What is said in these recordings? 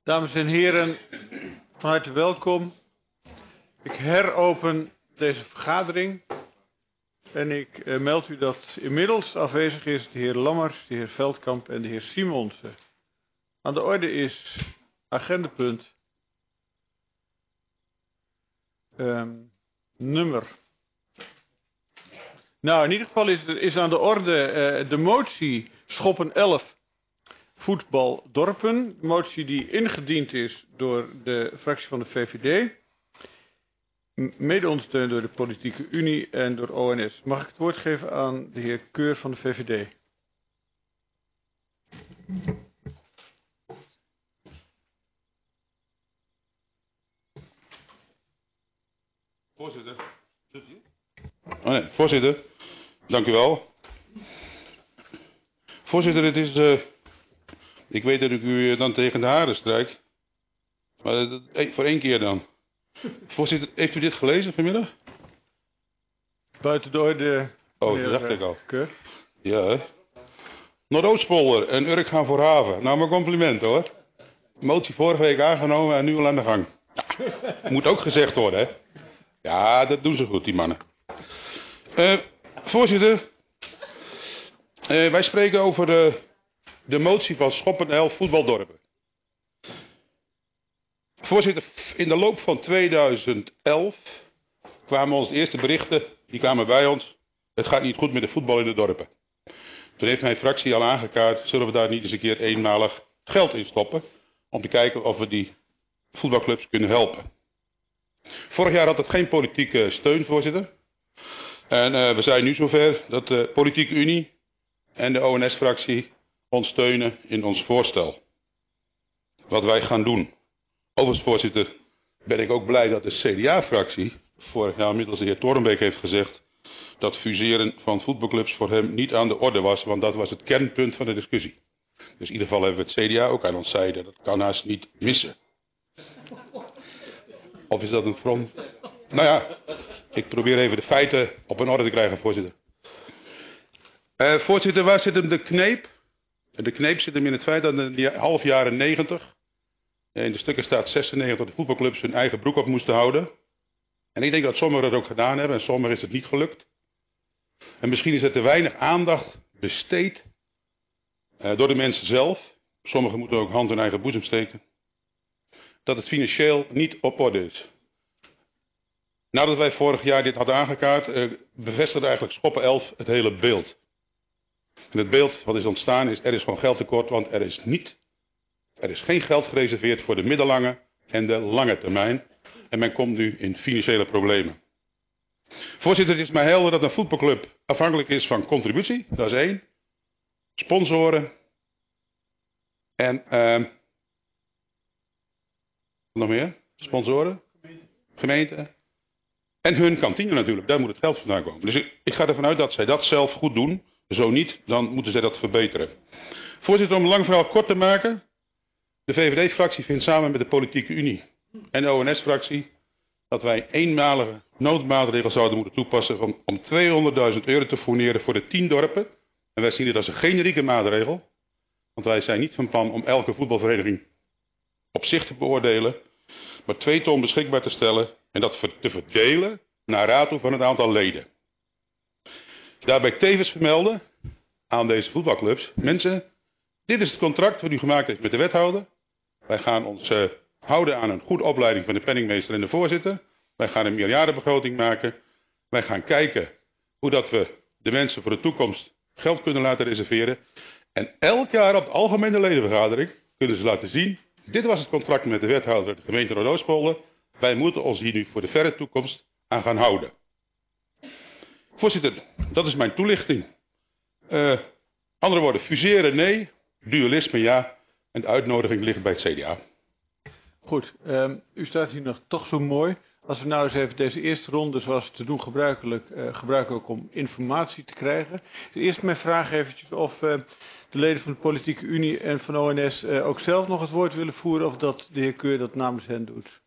Dames en heren, van harte welkom. Ik heropen deze vergadering en ik meld u dat inmiddels afwezig is de heer Lammers, de heer Veldkamp en de heer Simonsen. Aan de orde is agendapunt nummer. Nou, in ieder geval is aan de orde de motie Schoppen 11 voetbal dorpen. De motie die ingediend is door de fractie van de VVD. Mede ondersteund door de Politieke Unie en door ONS. Mag ik het woord geven aan de heer Keur van de VVD? Voorzitter. Voorzitter, dank u wel. Voorzitter, het is... ik weet dat ik u dan tegen de haren strijk. Maar voor één keer dan. Voorzitter, heeft u dit gelezen vanmiddag? Buiten de orde. Oh, dat dacht ik al. Keur. Ja, hè? Noordoostpolder en Urk gaan voor haven. Nou, mijn compliment hoor. Motie vorige week aangenomen en nu al aan de gang. Ja, moet ook gezegd worden, hè? Ja, dat doen ze goed, die mannen. Voorzitter, wij spreken over de motie van Schoppen 11 voetbaldorpen. Voorzitter, in de loop van 2011 kwamen ons de eerste berichten, die kwamen bij ons. Het gaat niet goed met de voetbal in de dorpen. Toen heeft mijn fractie al aangekaart, zullen we daar niet eens een keer eenmalig geld in stoppen, om te kijken of we die voetbalclubs kunnen helpen. Vorig jaar had het geen politieke steun, voorzitter. En we zijn nu zover dat de Politieke Unie en de ONS-fractie ons steunen in ons voorstel. Wat wij gaan doen. Overigens, voorzitter, ben ik ook blij dat de CDA-fractie vorig jaar middels de heer Torenbeek heeft gezegd dat fuseren van voetbalclubs voor hem niet aan de orde was, want dat was het kernpunt van de discussie. Dus in ieder geval hebben we het CDA ook aan ons zijde. Dat kan haast niet missen. Of is dat een front? Nou ja, ik probeer even de feiten op een orde te krijgen, voorzitter. Voorzitter, waar zit hem de kneep? De kneep zit hem in het feit dat in de half jaren 90, in de stukken staat 96, de voetbalclubs hun eigen broek op moesten houden. En ik denk dat sommigen dat ook gedaan hebben en sommigen is het niet gelukt. En misschien is er te weinig aandacht besteed door de mensen zelf. Sommigen moeten ook hand in eigen boezem steken. Dat het financieel niet op orde is. Nadat wij vorig jaar dit hadden aangekaart, bevestigde eigenlijk Schoppen 11 het hele beeld. En het beeld wat is ontstaan is, er is gewoon geldtekort, want er is geen geld gereserveerd voor de middellange en de lange termijn. En men komt nu in financiële problemen. Voorzitter, het is mij helder dat een voetbalclub afhankelijk is van contributie, dat is 1. Sponsoren en... nog meer? Sponsoren? Gemeente? En hun kantine natuurlijk, daar moet het geld vandaan komen. Dus ik ga ervan uit dat zij dat zelf goed doen. Zo niet, dan moeten zij dat verbeteren. Voorzitter, om een lang verhaal kort te maken. De VVD-fractie vindt samen met de Politieke Unie en de ONS-fractie dat wij eenmalige noodmaatregelen zouden moeten toepassen om €200.000 te fourneren voor de 10 dorpen. En wij zien dit als een generieke maatregel. Want wij zijn niet van plan om elke voetbalvereniging op zich te beoordelen, maar 2 ton beschikbaar te stellen en dat te verdelen naar rato van het aantal leden. Daarbij tevens vermelden aan deze voetbalclubs, mensen, dit is het contract wat u gemaakt heeft met de wethouder. Wij gaan ons houden aan een goede opleiding van de penningmeester en de voorzitter. Wij gaan een meerjarenbegroting maken. Wij gaan kijken hoe dat we de mensen voor de toekomst geld kunnen laten reserveren. En elk jaar op de algemene ledenvergadering kunnen ze laten zien, dit was het contract met de wethouder de gemeente Noordoostpolder. Wij moeten ons hier nu voor de verre toekomst aan gaan houden. Voorzitter, dat is mijn toelichting. Andere woorden, fuseren nee, dualisme ja. En de uitnodiging ligt bij het CDA. Goed, u staat hier nog toch zo mooi. Als we nou eens even deze eerste ronde, zoals te doen gebruiken ook om informatie te krijgen. Dus eerst mijn vraag eventjes of de leden van de Politieke Unie en van ONS ook zelf nog het woord willen voeren of dat de heer Keur dat namens hen doet.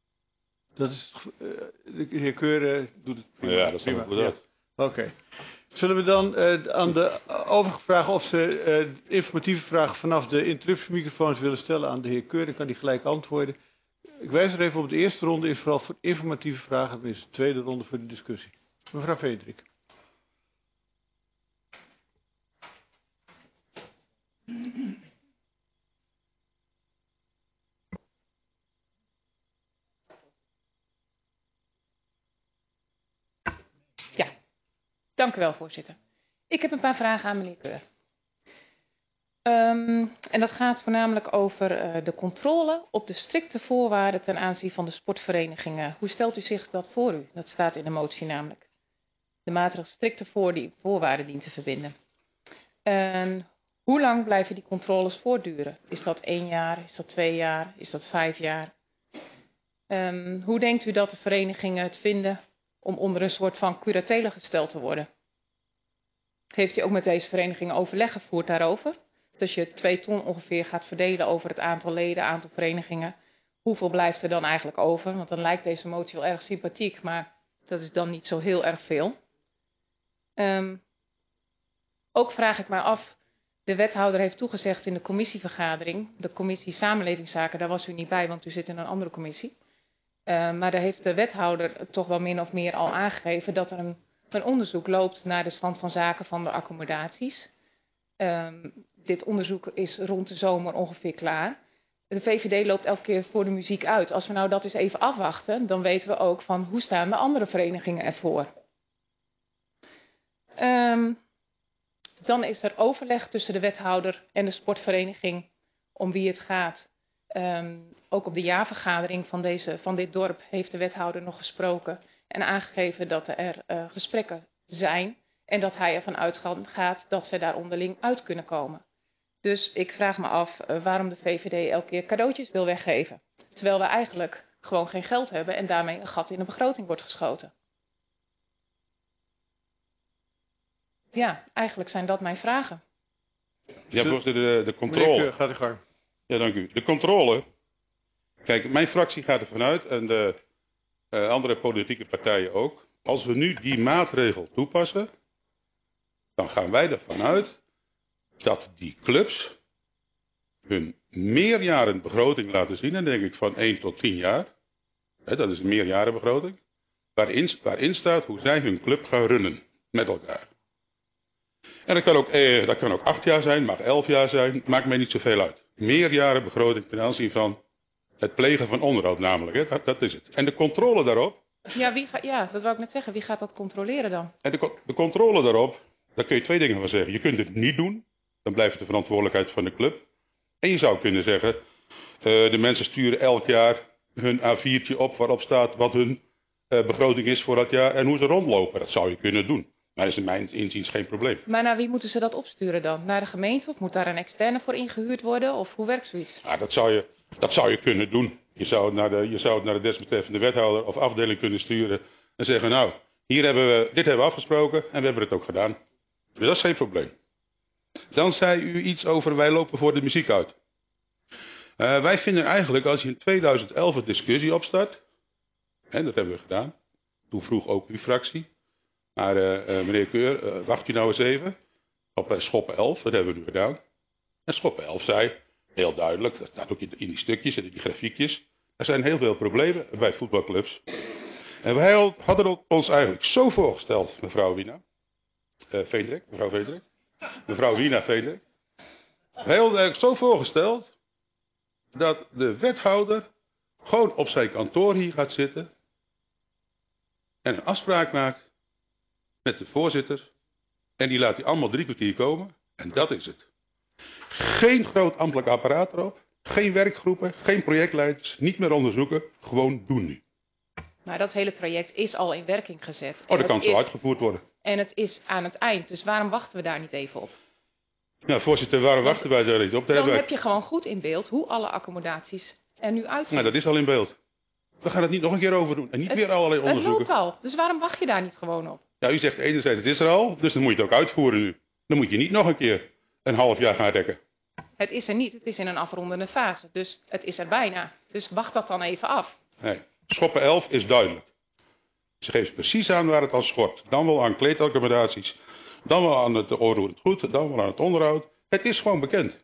Dat is, de heer Keur doet het prima. Ja, dat is goed uit. Oké. Zullen we dan aan de overige vragen of ze informatieve vragen vanaf de interruptiemicrofoons willen stellen aan de heer Keur? Dan kan hij gelijk antwoorden. Ik wijs er even op, de eerste ronde is vooral voor informatieve vragen. Dan is de tweede ronde voor de discussie. Mevrouw Frederik. Ja, dank u wel, voorzitter. Ik heb een paar vragen aan meneer Keur. En dat gaat voornamelijk over de controle op de strikte voorwaarden ten aanzien van de sportverenigingen. Hoe stelt u zich dat voor u? Dat staat in de motie namelijk. De maatregel strikte voorwaarden dient te verbinden. En hoe lang blijven die controles voortduren? Is dat 1 jaar? Is dat 2 jaar? Is dat 5 jaar? Hoe denkt u dat de verenigingen het vinden om onder een soort van curatele gesteld te worden? Heeft u ook met deze verenigingen overleg gevoerd daarover? Dus je 2 ton ongeveer gaat verdelen over het aantal leden, aantal verenigingen. Hoeveel blijft er dan eigenlijk over? Want dan lijkt deze motie wel erg sympathiek, maar dat is dan niet zo heel erg veel. Ook vraag ik mij af, de wethouder heeft toegezegd in de commissievergadering, de commissie Samenlevingszaken, daar was u niet bij, want u zit in een andere commissie. Maar daar heeft de wethouder toch wel min of meer al aangegeven dat er een onderzoek loopt naar de stand van zaken van de accommodaties. Dit onderzoek is rond de zomer ongeveer klaar. De VVD loopt elke keer voor de muziek uit. Als we nou dat eens even afwachten, dan weten we ook van hoe staan de andere verenigingen ervoor. Dan is er overleg tussen de wethouder en de sportvereniging om wie het gaat. Ook op de jaarvergadering van dit dorp heeft de wethouder nog gesproken en aangegeven dat er gesprekken zijn en dat hij ervan uitgaat dat ze daar onderling uit kunnen komen. Dus ik vraag me af waarom de VVD elke keer cadeautjes wil weggeven, terwijl we eigenlijk gewoon geen geld hebben en daarmee een gat in de begroting wordt geschoten. Ja, eigenlijk zijn dat mijn vragen. Ja, voorzitter, de controle. Meneer Keur, gaat u gang. Ja, dank u. De controle. Kijk, mijn fractie gaat ervan uit en de andere politieke partijen ook. Als we nu die maatregel toepassen, dan gaan wij ervan uit dat die clubs hun meerjarenbegroting laten zien. En denk ik van 1 tot 10 jaar. Dat is een meerjarenbegroting. Waarin staat hoe zij hun club gaan runnen met elkaar. En dat kan ook 8 jaar zijn, mag 11 jaar zijn, maakt mij niet zoveel uit. Meerjarenbegroting ten aanzien van het plegen van onderhoud namelijk. Hè? Dat is het. En de controle daarop. Ja, dat wou ik net zeggen. Wie gaat dat controleren dan? En de controle daarop, daar kun je 2 dingen van zeggen. Je kunt het niet doen, dan blijft het de verantwoordelijkheid van de club. En je zou kunnen zeggen, de mensen sturen elk jaar hun A4'tje op waarop staat wat hun begroting is voor dat jaar en hoe ze rondlopen. Dat zou je kunnen doen. Maar dat is in mijn inziens geen probleem. Maar naar wie moeten ze dat opsturen dan? Naar de gemeente? Of moet daar een externe voor ingehuurd worden? Of hoe werkt zoiets? Nou, dat zou je kunnen doen. Je zou het naar de desbetreffende wethouder of afdeling kunnen sturen. En zeggen, nou, dit hebben we afgesproken en we hebben het ook gedaan. Dus dat is geen probleem. Dan zei u iets over wij lopen voor de muziek uit. Wij vinden eigenlijk als je in 2011 een discussie opstart. En dat hebben we gedaan. Toen vroeg ook uw fractie. Maar meneer Keur, wacht u nou eens even. Op Schoppen 11, dat hebben we nu gedaan. En Schoppen 11 zei, heel duidelijk, dat staat ook in die stukjes en in die grafiekjes. Er zijn heel veel problemen bij voetbalclubs. En wij hadden ons eigenlijk zo voorgesteld, mevrouw Wina Veendrik. Mevrouw Wina Veendrik. Wij hadden eigenlijk zo voorgesteld dat de wethouder gewoon op zijn kantoor hier gaat zitten en een afspraak maakt met de voorzitter. En die laat hij allemaal 3 kwartier komen. En dat is het. Geen groot ambtelijk apparaat erop. Geen werkgroepen. Geen projectleiders. Niet meer onderzoeken. Gewoon doen nu. Maar dat hele traject is al in werking gezet. Oh, dat kan zo uitgevoerd worden. En het is aan het eind. Dus waarom wachten we daar niet even op? Ja, voorzitter, waarom wachten wij daar niet op? Dan heb je gewoon goed in beeld hoe alle accommodaties er nu uitzien. Nou, dat is al in beeld. We gaan het niet nog een keer over doen. En niet weer allerlei onderzoeken. Het loopt al. Dus waarom wacht je daar niet gewoon op? Ja, u zegt enerzijds het is er al. Dus dan moet je het ook uitvoeren nu. Dan moet je niet nog een keer een half jaar gaan rekken. Het is er niet. Het is in een afrondende fase. Dus het is er bijna. Dus wacht dat dan even af. Nee. Schoppen 11 is duidelijk. Ze geeft precies aan waar het al schort. Dan wel aan kleedaccommodaties. Dan wel aan het onroerend goed, dan wel aan het onderhoud. Het is gewoon bekend.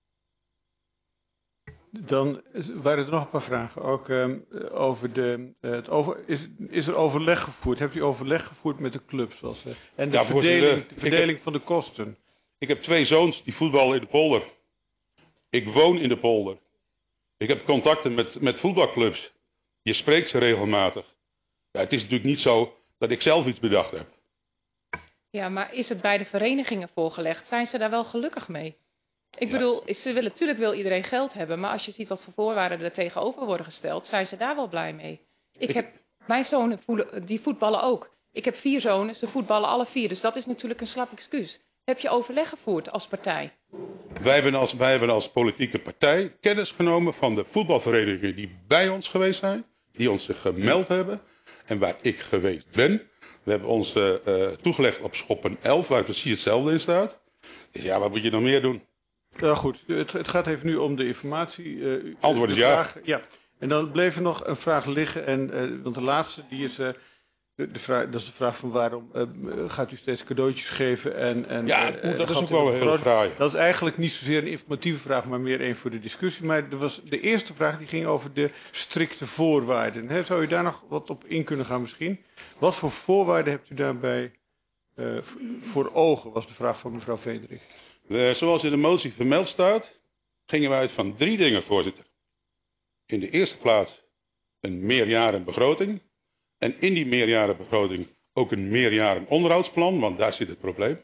Dan waren er nog een paar vragen. Ook over is er overleg gevoerd? Hebt u overleg gevoerd met de clubs? En de verdeling van de kosten? Ik heb 2 zoons die voetballen in de polder. Ik woon in de polder. Ik heb contacten met voetbalclubs. Je spreekt ze regelmatig. Ja, het is natuurlijk niet zo dat ik zelf iets bedacht heb. Ja, maar is het bij de verenigingen voorgelegd? Zijn ze daar wel gelukkig mee? Ik bedoel, natuurlijk wil iedereen geld hebben, maar als je ziet wat voor voorwaarden er tegenover worden gesteld, zijn ze daar wel blij mee. Mijn zonen die voetballen ook. Ik heb 4 zonen, ze voetballen alle 4, dus dat is natuurlijk een slap excuus. Heb je overleg gevoerd als partij? Wij hebben als politieke partij kennis genomen van de voetbalverenigingen die bij ons geweest zijn, die ons zich gemeld hebben en waar ik geweest ben. We hebben ons toegelegd op Schoppen 11, waar precies hetzelfde in staat. Ja, wat moet je nog meer doen? Ja, goed. Het gaat even nu om de informatie. Antwoord is ja. Ja. En dan bleef er nog een vraag liggen. Want de laatste, die is, dat is de vraag van waarom gaat u steeds cadeautjes geven? Dat is ook wel een hele fraai. Dat is eigenlijk niet zozeer een informatieve vraag, maar meer een voor de discussie. Maar de eerste vraag die ging over de strikte voorwaarden. Zou u daar nog wat op in kunnen gaan misschien? Wat voor voorwaarden hebt u daarbij voor ogen, was de vraag van mevrouw Vederik. Zoals in de motie vermeld staat, gingen we uit van 3 dingen, voorzitter. In de eerste plaats een meerjarenbegroting. En in die meerjarenbegroting ook een meerjaren onderhoudsplan, want daar zit het probleem.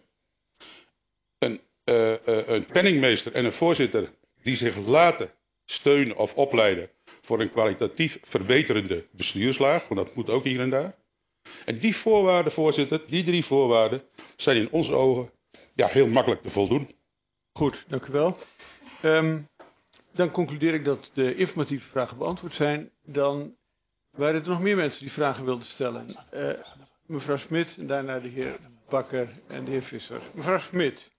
Een penningmeester en een voorzitter die zich laten steunen of opleiden voor een kwalitatief verbeterende bestuurslaag, want dat moet ook hier en daar. En die voorwaarden, voorzitter, die 3 voorwaarden zijn in onze ogen heel makkelijk te voldoen. Goed, dank u wel. Dan concludeer ik dat de informatieve vragen beantwoord zijn. Dan waren er nog meer mensen die vragen wilden stellen. Mevrouw Smit en daarna de heer Bakker en de heer Visser. Mevrouw Smit.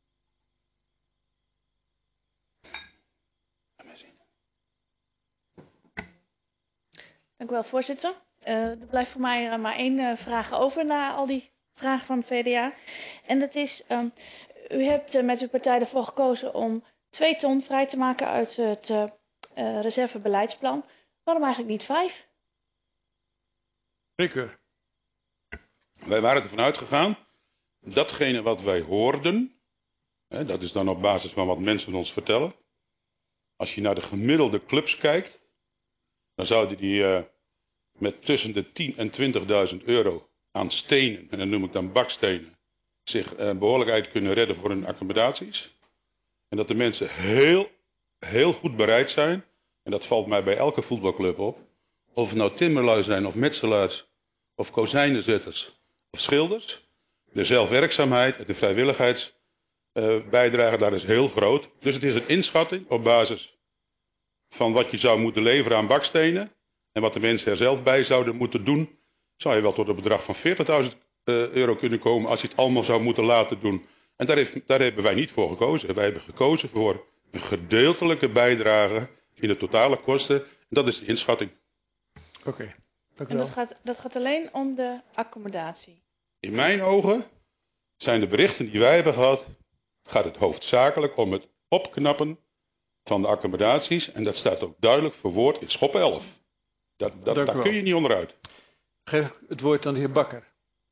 Dank u wel, voorzitter. Er blijft voor mij maar 1 vraag over na al die vragen van het CDA. En dat is, u hebt met uw partij ervoor gekozen om 2 ton vrij te maken uit het reservebeleidsplan. Waarom eigenlijk niet 5? Rikker. Wij waren ervan uitgegaan, datgene wat wij hoorden, dat is dan op basis van wat mensen ons vertellen. Als je naar de gemiddelde clubs kijkt, dan zouden die met tussen de 10.000 en 20.000 euro aan stenen, en dat noem ik dan bakstenen, zich behoorlijk uit kunnen redden voor hun accommodaties. En dat de mensen heel goed bereid zijn, en dat valt mij bij elke voetbalclub op, of het nou timmerlui zijn of metselaars of kozijnenzetters of schilders. De zelfwerkzaamheid en de vrijwilligheidsbijdrage daar is heel groot. Dus het is een inschatting op basis van wat je zou moeten leveren aan bakstenen en wat de mensen er zelf bij zouden moeten doen, zou je wel tot een bedrag van 40.000 euro kunnen komen als je het allemaal zou moeten laten doen. En daar hebben wij niet voor gekozen. Wij hebben gekozen voor een gedeeltelijke bijdrage in de totale kosten. En dat is de inschatting. Oké, dank u En wel. dat gaat alleen om de accommodatie? In mijn ogen zijn de berichten die wij hebben gehad, gaat het hoofdzakelijk om het opknappen van de accommodaties. En dat staat ook duidelijk verwoord in schop 11. Daar kun je niet onderuit. Geef het woord aan de heer Bakker.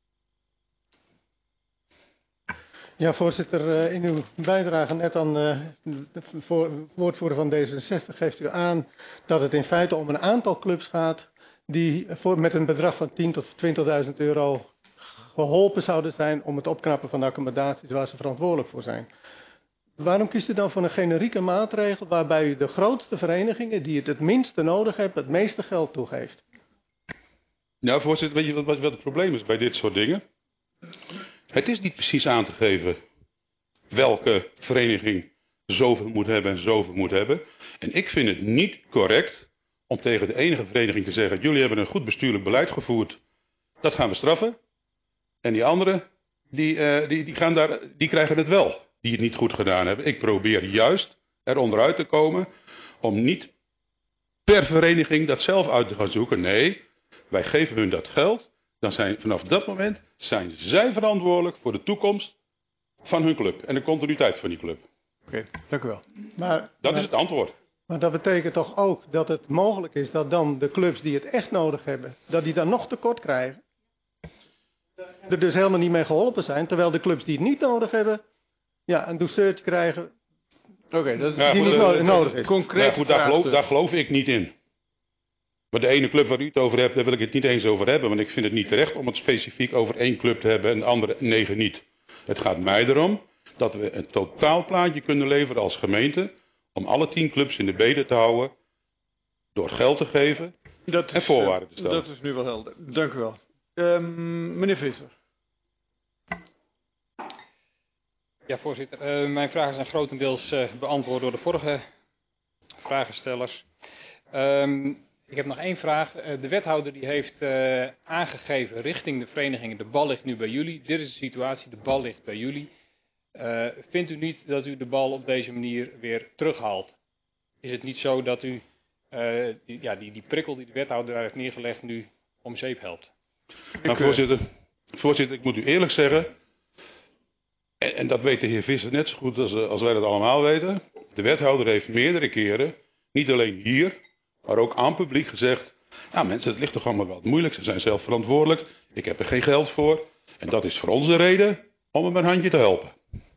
Ja, voorzitter, in uw bijdrage net aan de woordvoerder van D66 geeft u aan dat het in feite om een aantal clubs gaat die met een bedrag van 10.000 tot 20.000 euro geholpen zouden zijn om het opknappen van de accommodaties waar ze verantwoordelijk voor zijn. Waarom kiest u dan voor een generieke maatregel waarbij u de grootste verenigingen die het minste nodig hebben, het meeste geld toegeeft? Nou, voorzitter, weet je wat het probleem is bij dit soort dingen? Het is niet precies aan te geven welke vereniging zoveel moet hebben en zoveel moet hebben. En ik vind het niet correct om tegen de enige vereniging te zeggen, jullie hebben een goed bestuurlijk beleid gevoerd, dat gaan we straffen. En die anderen, die krijgen het wel, die het niet goed gedaan hebben. Ik probeer juist eronderuit te komen om niet per vereniging dat zelf uit te gaan zoeken. Nee, wij geven hun dat geld dan zijn vanaf dat moment zijn zij verantwoordelijk voor de toekomst van hun club en de continuïteit van die club. Oké, dank u wel. Dat is het antwoord. Maar dat betekent toch ook dat het mogelijk is dat dan de clubs die het echt nodig hebben, dat die dan nog tekort krijgen. Er dus helemaal niet mee geholpen zijn, terwijl de clubs die het niet nodig hebben, ja, een douceurtje krijgen Oké, dat Ja, die goed, niet nodig is. concreet. Ja, goed, daar geloof ik niet in. Maar de ene club waar u het over hebt, daar wil ik het niet eens over hebben. Want ik vind het niet terecht om het specifiek over één club te hebben en de andere 9 niet. Het gaat mij erom dat we een totaalplaatje kunnen leveren als gemeente. Om alle 10 clubs in de benen te houden. Door geld te geven en voorwaarden te stellen. Dat is nu wel helder. Dank u wel. Meneer Visser. Ja, voorzitter. Mijn vragen zijn grotendeels beantwoord door de vorige vragenstellers. Ik heb nog één vraag. De wethouder die heeft aangegeven richting de verenigingen, de bal ligt nu bij jullie. Dit is de situatie, de bal ligt bij jullie. Vindt u niet dat u de bal op deze manier weer terughaalt? Is het niet zo dat u die prikkel die de wethouder daar heeft neergelegd nu om zeep helpt? Nou, voorzitter, ik moet u eerlijk zeggen, en dat weet de heer Visser net zo goed als wij dat allemaal weten. De wethouder heeft meerdere keren, niet alleen hier, maar ook aan het publiek gezegd, ja mensen, het ligt toch allemaal wel moeilijk, ze zijn zelf verantwoordelijk, ik heb er geen geld voor. En dat is voor ons de reden om hem een handje te helpen.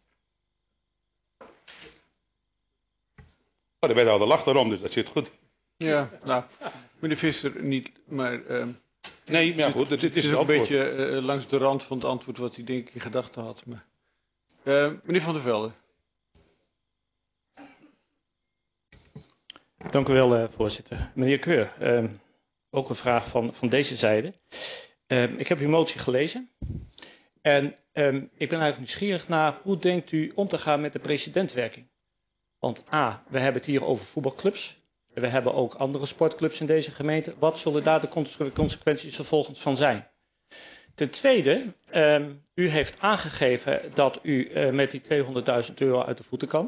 Maar de wethouder lacht erom, dus dat zit goed. Ja, nou, meneer Visser niet, maar Nee, maar ja, goed, dit het is is het een antwoord. beetje langs de rand van het antwoord wat hij denk ik in gedachten had. Maar, meneer Van der Velde. Dank u wel, voorzitter. Meneer Keur, ook een vraag van deze zijde. Ik heb uw motie gelezen. En ik ben eigenlijk nieuwsgierig naar hoe denkt u om te gaan met de precedentwerking? Want A, we hebben het hier over voetbalclubs. We hebben ook andere sportclubs in deze gemeente. Wat zullen daar de consequenties vervolgens van zijn? Ten tweede, u heeft aangegeven dat u met die €200.000 uit de voeten kan.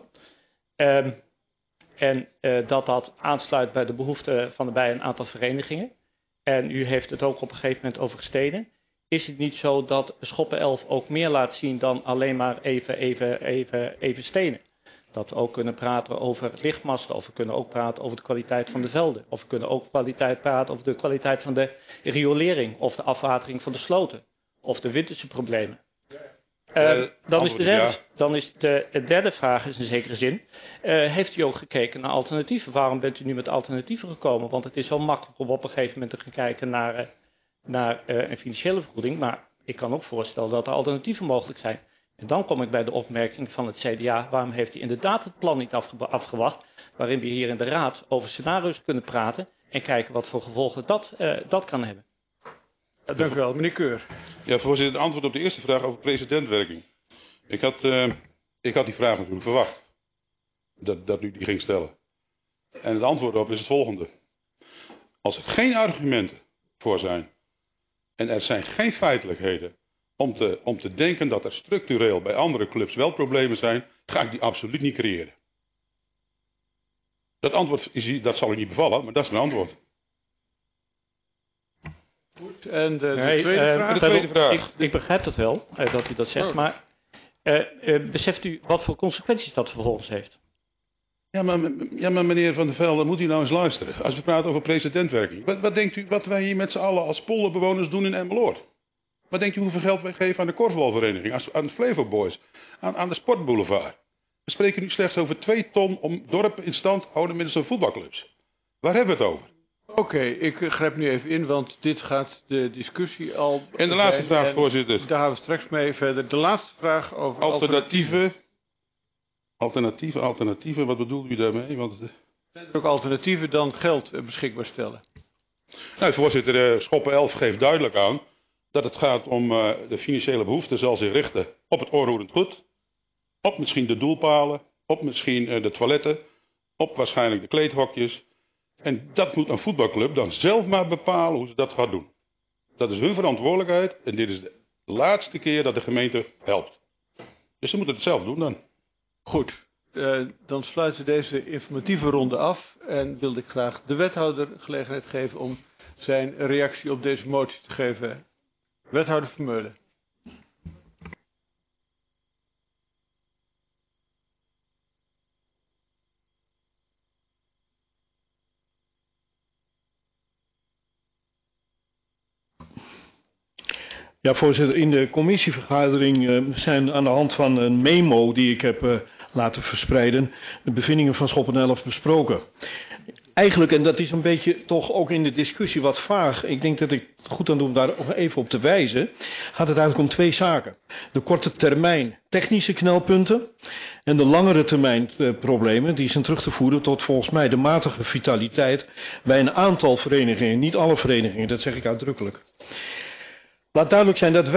En dat aansluit bij de behoeften van bij een aantal verenigingen. En u heeft het ook op een gegeven moment over steden. Is het niet zo dat Schoppen 11 ook meer laat zien dan alleen maar even stenen? Dat we ook kunnen praten over lichtmasten, of we kunnen ook praten over de kwaliteit van de velden. Of we kunnen ook praten over de kwaliteit van de riolering, of de afwatering van de sloten. Of de winterse problemen. Dan is de derde vraag is in zekere zin, heeft u ook gekeken naar alternatieven? Waarom bent u nu met alternatieven gekomen? Want het is wel makkelijk om op een gegeven moment te gaan kijken naar een financiële vergoeding. Maar ik kan ook voorstellen dat er alternatieven mogelijk zijn. En dan kom ik bij de opmerking van het CDA, waarom heeft hij inderdaad het plan niet afgewacht, waarin we hier in de Raad over scenario's kunnen praten en kijken wat voor gevolgen dat kan hebben. Dank u wel, meneer Keur. Ja, voorzitter, het antwoord op de eerste vraag over precedentwerking. Ik had die vraag natuurlijk verwacht, dat u die ging stellen. En het antwoord op is het volgende. Als er geen argumenten voor zijn en er zijn geen feitelijkheden om te denken dat er structureel bij andere clubs wel problemen zijn, ga ik die absoluut niet creëren. Dat antwoord dat zal u niet bevallen, maar dat is mijn antwoord. Goed, en de tweede vraag? Ik begrijp dat wel, dat u dat zegt, maar beseft u wat voor consequenties dat vervolgens heeft? Ja, maar meneer Van der Velde, moet u nou eens luisteren. Als we praten over precedentwerking. Wat denkt u wat wij hier met z'n allen als polderbewoners doen in Emmeloord? Wat denkt u hoeveel geld wij geven aan de korfbalvereniging, aan de Flevo Boys, aan de Sportboulevard? We spreken nu slechts over 2 ton om dorpen in stand te houden middels een voetbalclubs. Waar hebben we het over? Oké, ik grijp nu even in, want dit gaat de discussie al... En de laatste vraag, voorzitter. Daar gaan we straks mee verder. De laatste vraag over Alternatieven, wat bedoelt u daarmee? Want Zijn er ook alternatieven dan geld beschikbaar stellen? nou, voorzitter, Schoppen 11 geeft duidelijk aan dat het gaat om de financiële behoeften zal zich richten op het onroerend goed, op misschien de doelpalen, op misschien de toiletten, op waarschijnlijk de kleedhokjes. En dat moet een voetbalclub dan zelf maar bepalen hoe ze dat gaat doen. Dat is hun verantwoordelijkheid en dit is de laatste keer dat de gemeente helpt. Dus ze moeten het zelf doen dan. Goed, dan sluiten we deze informatieve ronde af en wilde ik graag de wethouder gelegenheid geven om zijn reactie op deze motie te geven. Wethouder Vermeulen. Ja, voorzitter, in de commissievergadering zijn aan de hand van een memo die ik heb laten verspreiden de bevindingen van Schoppen 11 besproken. Eigenlijk, en dat is een beetje toch ook in de discussie wat vaag, ik denk dat ik het goed aan doe om daar even op te wijzen, gaat het eigenlijk om twee zaken. De korte termijn technische knelpunten en de langere termijn problemen, die zijn terug te voeren tot volgens mij de matige vitaliteit bij een aantal verenigingen, niet alle verenigingen, dat zeg ik uitdrukkelijk. Laat duidelijk zijn dat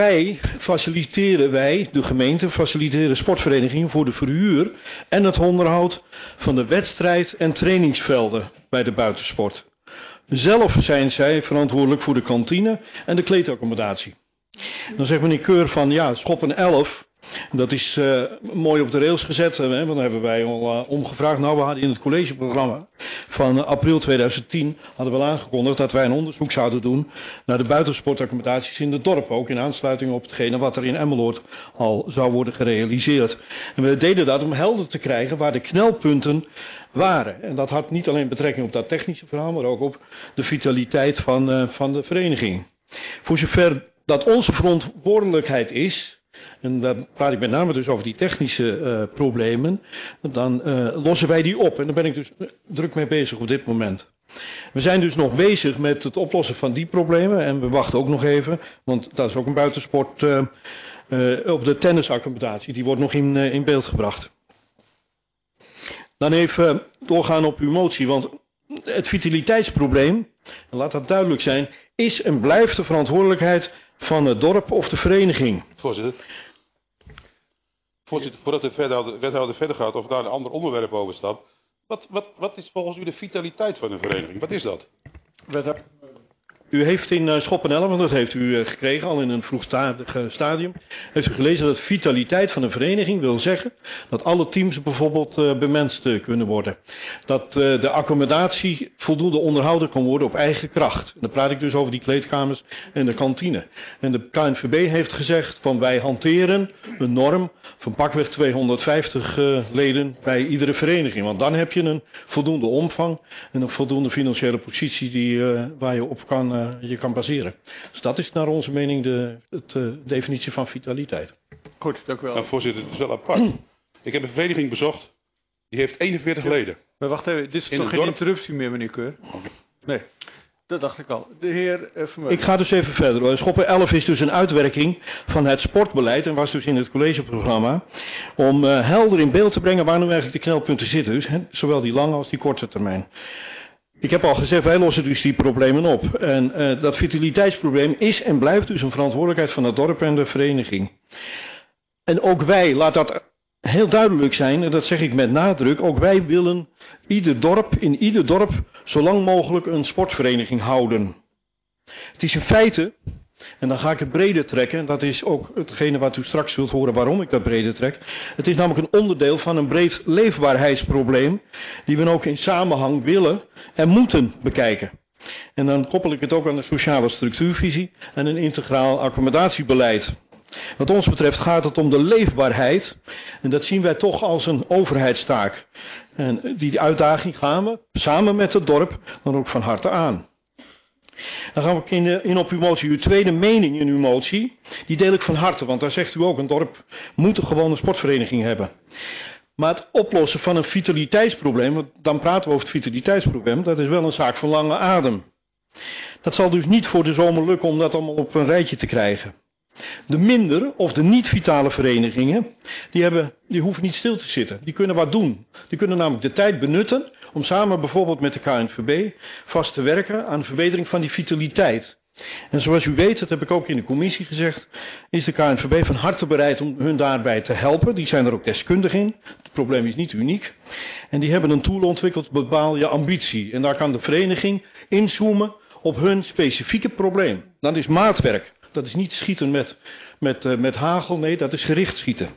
de gemeente faciliteren sportverenigingen voor de verhuur en het onderhoud van de wedstrijd- en trainingsvelden bij de buitensport. Zelf zijn zij verantwoordelijk voor de kantine en de kleedaccommodatie. Dan zegt meneer Keur van ja, Schoppen 11, dat is mooi op de rails gezet, want daar hebben wij al omgevraagd. Nou, we hadden in het collegeprogramma van april 2010 hadden we al aangekondigd dat wij een onderzoek zouden doen naar de buitensportaccommodaties in het dorp, ook in aansluiting op hetgene wat er in Emmeloord al zou worden gerealiseerd. En we deden dat om helder te krijgen waar de knelpunten waren. En dat had niet alleen betrekking op dat technische verhaal, maar ook op de vitaliteit van de vereniging. Voor zover dat onze verantwoordelijkheid is, en daar praat ik met name dus over die technische problemen, dan lossen wij die op. En daar ben ik dus druk mee bezig op dit moment. We zijn dus nog bezig met het oplossen van die problemen. En we wachten ook nog even, want dat is ook een buitensport op de tennisaccommodatie. Die wordt nog in beeld gebracht. Dan even doorgaan op uw motie, want het vitaliteitsprobleem, en laat dat duidelijk zijn, is en blijft de verantwoordelijkheid van het dorp of de vereniging. Voorzitter, voordat de wethouder verder gaat of daar een ander onderwerp over stapt. Wat is volgens u de vitaliteit van een vereniging? Wat is dat? U heeft in Schoppen 11, want dat heeft u gekregen al in een vroegtijdig stadium, heeft u gelezen dat vitaliteit van een vereniging wil zeggen dat alle teams bijvoorbeeld bemenst kunnen worden. Dat de accommodatie voldoende onderhouden kan worden op eigen kracht. En dan praat ik dus over die kleedkamers en de kantine. En de KNVB heeft gezegd van wij hanteren een norm van pakweg 250 leden bij iedere vereniging. Want dan heb je een voldoende omvang en een voldoende financiële positie waar je op kan baseren. Dus dat is naar onze mening de definitie van vitaliteit. Goed, dank u wel. Nou, voorzitter, het is wel apart. Ik heb een vereniging bezocht, die heeft 41 leden. Maar wacht even, dit is toch geen interruptie meer, meneer Keur? Nee, dat dacht ik al. De heer Vermeulen. Ik ga dus even verder. Schoppen 11 is dus een uitwerking van het sportbeleid en was dus in het collegeprogramma om helder in beeld te brengen waar nu eigenlijk de knelpunten zitten. Dus zowel die lange als die korte termijn. Ik heb al gezegd, wij lossen dus die problemen op. En dat vitaliteitsprobleem is en blijft dus een verantwoordelijkheid van het dorp en de vereniging. En ook wij, laat dat heel duidelijk zijn, en dat zeg ik met nadruk, ook wij willen in ieder dorp zo lang mogelijk een sportvereniging houden. Het is in feite, en dan ga ik het breder trekken, en dat is ook hetgene wat u straks zult horen waarom ik dat breder trek. Het is namelijk een onderdeel van een breed leefbaarheidsprobleem, die we ook in samenhang willen en moeten bekijken. En dan koppel ik het ook aan de sociale structuurvisie en een integraal accommodatiebeleid. Wat ons betreft gaat het om de leefbaarheid, en dat zien wij toch als een overheidstaak. En die uitdaging gaan we, samen met het dorp, dan ook van harte aan. Dan gaan we in op uw motie. Uw tweede mening in uw motie, die deel ik van harte. Want daar zegt u ook, een dorp moet gewoon een sportvereniging hebben. Maar het oplossen van een vitaliteitsprobleem, want dan praten we over het vitaliteitsprobleem, dat is wel een zaak van lange adem. Dat zal dus niet voor de zomer lukken om dat allemaal op een rijtje te krijgen. De minder of de niet-vitale verenigingen, die hoeven niet stil te zitten. Die kunnen wat doen. Die kunnen namelijk de tijd benutten om samen bijvoorbeeld met de KNVB vast te werken aan de verbetering van die vitaliteit. En zoals u weet, dat heb ik ook in de commissie gezegd, is de KNVB van harte bereid om hun daarbij te helpen. Die zijn er ook deskundig in. Het probleem is niet uniek. En die hebben een tool ontwikkeld, bepaal je ambitie. En daar kan de vereniging inzoomen op hun specifieke probleem. Dat is maatwerk. Dat is niet schieten met hagel, nee, dat is gericht schieten.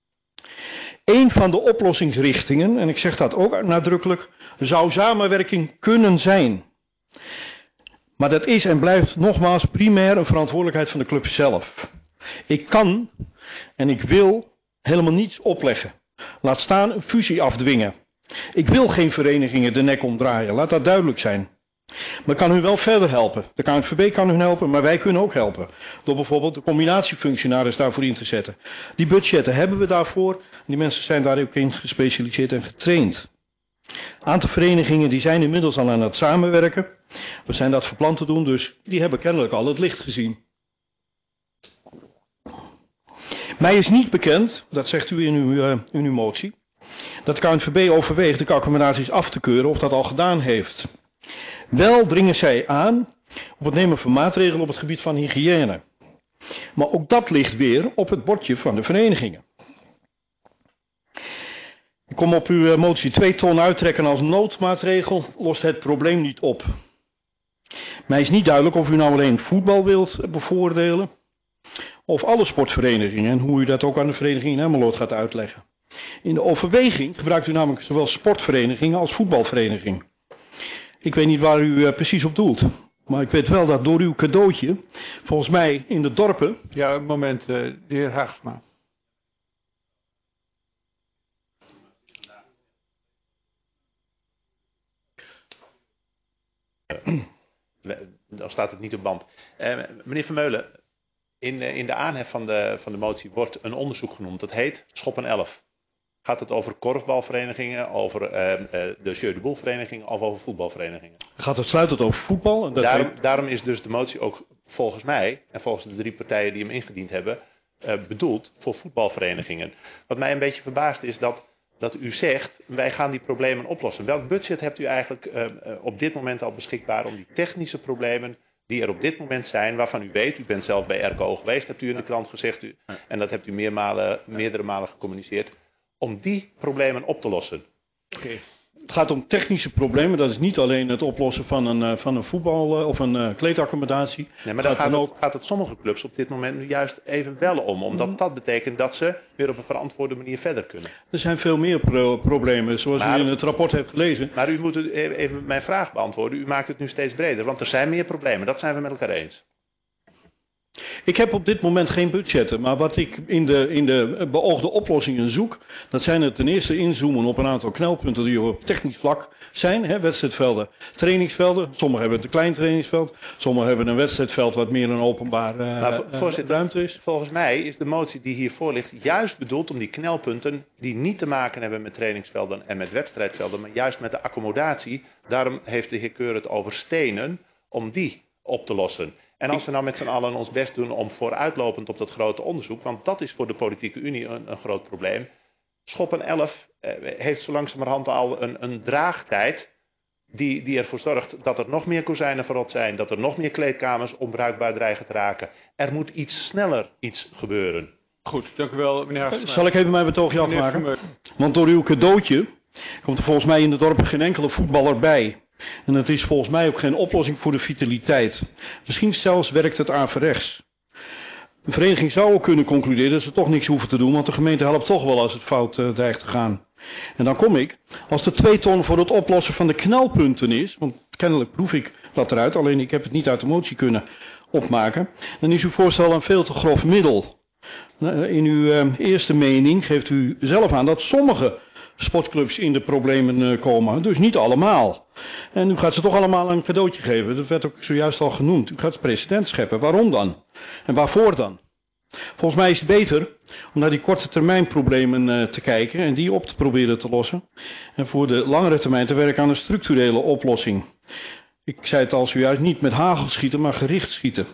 Een van de oplossingsrichtingen, en ik zeg dat ook nadrukkelijk, zou samenwerking kunnen zijn. Maar dat is en blijft nogmaals primair een verantwoordelijkheid van de club zelf. Ik kan en ik wil helemaal niets opleggen. Laat staan een fusie afdwingen. Ik wil geen verenigingen de nek omdraaien, laat dat duidelijk zijn. Maar ik kan u wel verder helpen. De KNVB kan u helpen, maar wij kunnen ook helpen. Door bijvoorbeeld de combinatiefunctionaris daarvoor in te zetten. Die budgetten hebben we daarvoor. Die mensen zijn daar ook in gespecialiseerd en getraind. Een aantal verenigingen die zijn inmiddels al aan het samenwerken. We zijn dat van plan te doen, dus die hebben kennelijk al het licht gezien. Mij is niet bekend, dat zegt u in uw motie, dat de KNVB overweegt de accommodaties af te keuren of dat al gedaan heeft. Wel dringen zij aan op het nemen van maatregelen op het gebied van hygiëne. Maar ook dat ligt weer op het bordje van de verenigingen. Ik kom op uw motie 2 ton uittrekken als noodmaatregel, lost het probleem niet op. Mij is niet duidelijk of u nou alleen voetbal wilt bevoordelen of alle sportverenigingen en hoe u dat ook aan de vereniging in Emmeloord gaat uitleggen. In de overweging gebruikt u namelijk zowel sportverenigingen als voetbalvereniging. Ik weet niet waar u precies op doelt, maar ik weet wel dat door uw cadeautje, volgens mij in de dorpen... Ja, een moment, de heer Haagsma. Dan staat het niet op band. Meneer Vermeulen, in de aanhef van de motie wordt een onderzoek genoemd. Dat heet Schoppen 11. Gaat het over korfbalverenigingen, over de Jeu de Boel verenigingen of over voetbalverenigingen? Gaat het sluitend over voetbal? En daarom is dus de motie ook volgens mij en volgens de 3 partijen die hem ingediend hebben, bedoeld voor voetbalverenigingen. Wat mij een beetje verbaast is dat u zegt, wij gaan die problemen oplossen. Welk budget hebt u eigenlijk op dit moment al beschikbaar om die technische problemen die er op dit moment zijn, waarvan u weet, u bent zelf bij RKO geweest, hebt u in de krant gezegd, en dat hebt u meerdere malen gecommuniceerd, om die problemen op te lossen? Okay. Het gaat om technische problemen. Dat is niet alleen het oplossen van een voetbal of een kleedaccommodatie. Nee, maar daar gaat het sommige clubs op dit moment nu juist even wel om. Omdat dat betekent dat ze weer op een verantwoorde manier verder kunnen. Er zijn veel meer problemen, zoals u in het rapport hebt gelezen. Maar u moet even mijn vraag beantwoorden. U maakt het nu steeds breder, want er zijn meer problemen. Dat zijn we met elkaar eens. Ik heb op dit moment geen budgetten, maar wat ik in de beoogde oplossingen zoek, dat zijn er ten eerste inzoomen op een aantal knelpunten die op technisch vlak zijn. Hè, wedstrijdvelden, trainingsvelden. Sommigen hebben een klein trainingsveld, sommigen hebben een wedstrijdveld wat meer een openbaar ruimte is. Volgens mij is de motie die hiervoor ligt juist bedoeld om die knelpunten die niet te maken hebben met trainingsvelden en met wedstrijdvelden, maar juist met de accommodatie. Daarom heeft de heer Keur het over stenen om die op te lossen. En als we nou met z'n allen ons best doen om vooruitlopend op dat grote onderzoek, want dat is voor de politieke unie een groot probleem. Schoppen 11 heeft zo langzamerhand al een draagtijd die ervoor zorgt dat er nog meer kozijnen verrot zijn, dat er nog meer kleedkamers onbruikbaar dreigen te raken. Er moet iets sneller iets gebeuren. Goed, dank u wel, meneer Haagsma. Zal ik even mijn betoogje afmaken? Want door uw cadeautje komt er volgens mij in de dorpen geen enkele voetballer bij. En het is volgens mij ook geen oplossing voor de vitaliteit. Misschien zelfs werkt het averechts. Een vereniging zou ook kunnen concluderen dat ze toch niks hoeven te doen, want de gemeente helpt toch wel als het fout dreigt te gaan. En dan kom ik, als er 2 ton voor het oplossen van de knelpunten is, want kennelijk proef ik dat eruit, alleen ik heb het niet uit de motie kunnen opmaken, dan is uw voorstel een veel te grof middel. In uw eerste mening geeft u zelf aan dat sommige sportclubs in de problemen komen, dus niet allemaal. En u gaat ze toch allemaal een cadeautje geven, dat werd ook zojuist al genoemd. U gaat precedent scheppen, waarom dan? En waarvoor dan? Volgens mij is het beter om naar die korte termijn problemen te kijken en die op te proberen te lossen. En voor de langere termijn te werken aan een structurele oplossing. Ik zei het al zojuist, niet met hagel schieten, maar gericht schieten.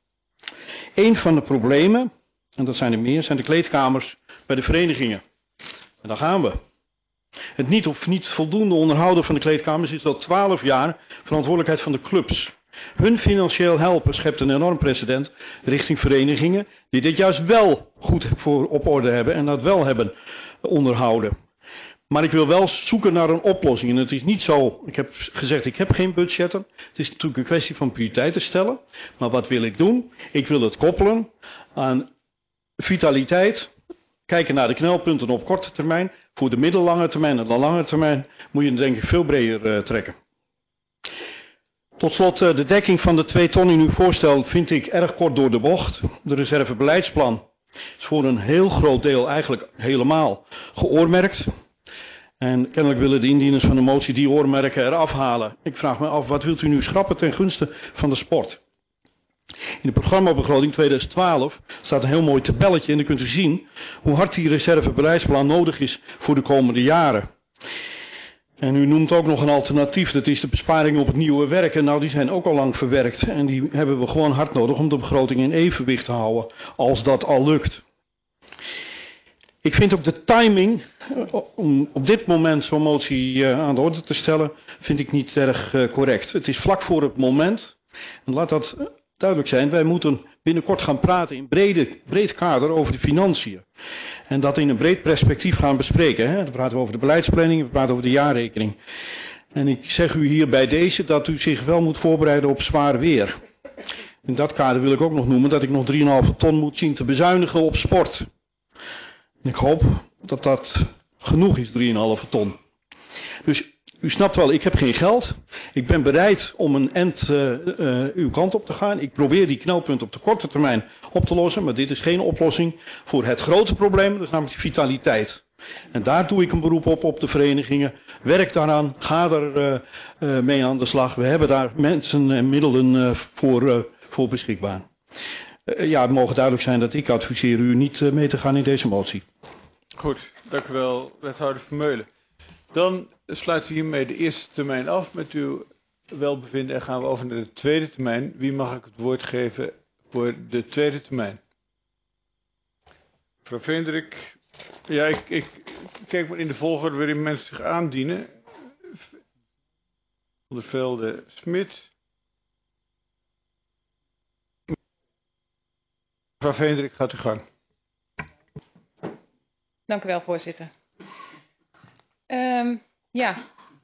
Een van de problemen, en dat zijn er meer, zijn de kleedkamers bij de verenigingen. En daar gaan we. Het niet of niet voldoende onderhouden van de kleedkamers is al 12 jaar verantwoordelijkheid van de clubs. Hun financieel helpen schept een enorm precedent richting verenigingen die dit juist wel goed op orde hebben en dat wel hebben onderhouden. Maar ik wil wel zoeken naar een oplossing. En het is niet zo, ik heb gezegd, ik heb geen budgetten. Het is natuurlijk een kwestie van prioriteiten stellen. Maar wat wil ik doen? Ik wil het koppelen aan vitaliteit. Kijken naar de knelpunten op korte termijn. Voor de middellange termijn en de lange termijn moet je denk ik veel breder trekken. Tot slot, de dekking van de 2 ton in uw voorstel vind ik erg kort door de bocht. De reservebeleidsplan is voor een heel groot deel, eigenlijk helemaal, geoormerkt. En kennelijk willen de indieners van de motie die oormerken eraf halen. Ik vraag me af, wat wilt u nu schrappen ten gunste van de sport? In de programmabegroting 2012 staat een heel mooi tabelletje en dan kunt u zien hoe hard die reservebeleidsplan nodig is voor de komende jaren. En u noemt ook nog een alternatief, dat is de besparing op het nieuwe werken. Nou, die zijn ook al lang verwerkt en die hebben we gewoon hard nodig om de begroting in evenwicht te houden, als dat al lukt. Ik vind ook de timing om op dit moment zo'n motie aan de orde te stellen, vind ik niet erg correct. Het is vlak voor het moment, en laat dat duidelijk zijn, wij moeten binnenkort gaan praten in breed kader over de financiën. En dat in een breed perspectief gaan bespreken. Hè? Dan praten we over de beleidsplanning, we praten over de jaarrekening. En ik zeg u hier bij deze dat u zich wel moet voorbereiden op zwaar weer. In dat kader wil ik ook nog noemen dat ik nog 3,5 ton moet zien te bezuinigen op sport. En ik hoop dat dat genoeg is, 3,5 ton. Dus u snapt wel, ik heb geen geld. Ik ben bereid om een eind uw kant op te gaan. Ik probeer die knelpunten op de korte termijn op te lossen. Maar dit is geen oplossing voor het grote probleem. Dat is namelijk die vitaliteit. En daar doe ik een beroep op de verenigingen. Werk daaraan. Ga er mee aan de slag. We hebben daar mensen en middelen voor beschikbaar. Ja, het mogen duidelijk zijn dat ik adviseer u niet mee te gaan in deze motie. Goed, dank u wel, wethouder Vermeulen. Dan sluiten we hiermee de eerste termijn af met uw welbevinden en gaan we over naar de tweede termijn. Wie mag ik het woord geven voor de tweede termijn? Mevrouw Veendrik. Ja, ik kijk maar in de volgorde waarin mensen zich aandienen. Van der Velde, Smit. Mevrouw Veendrik, gaat uw gang. Dank u wel, voorzitter. Ja,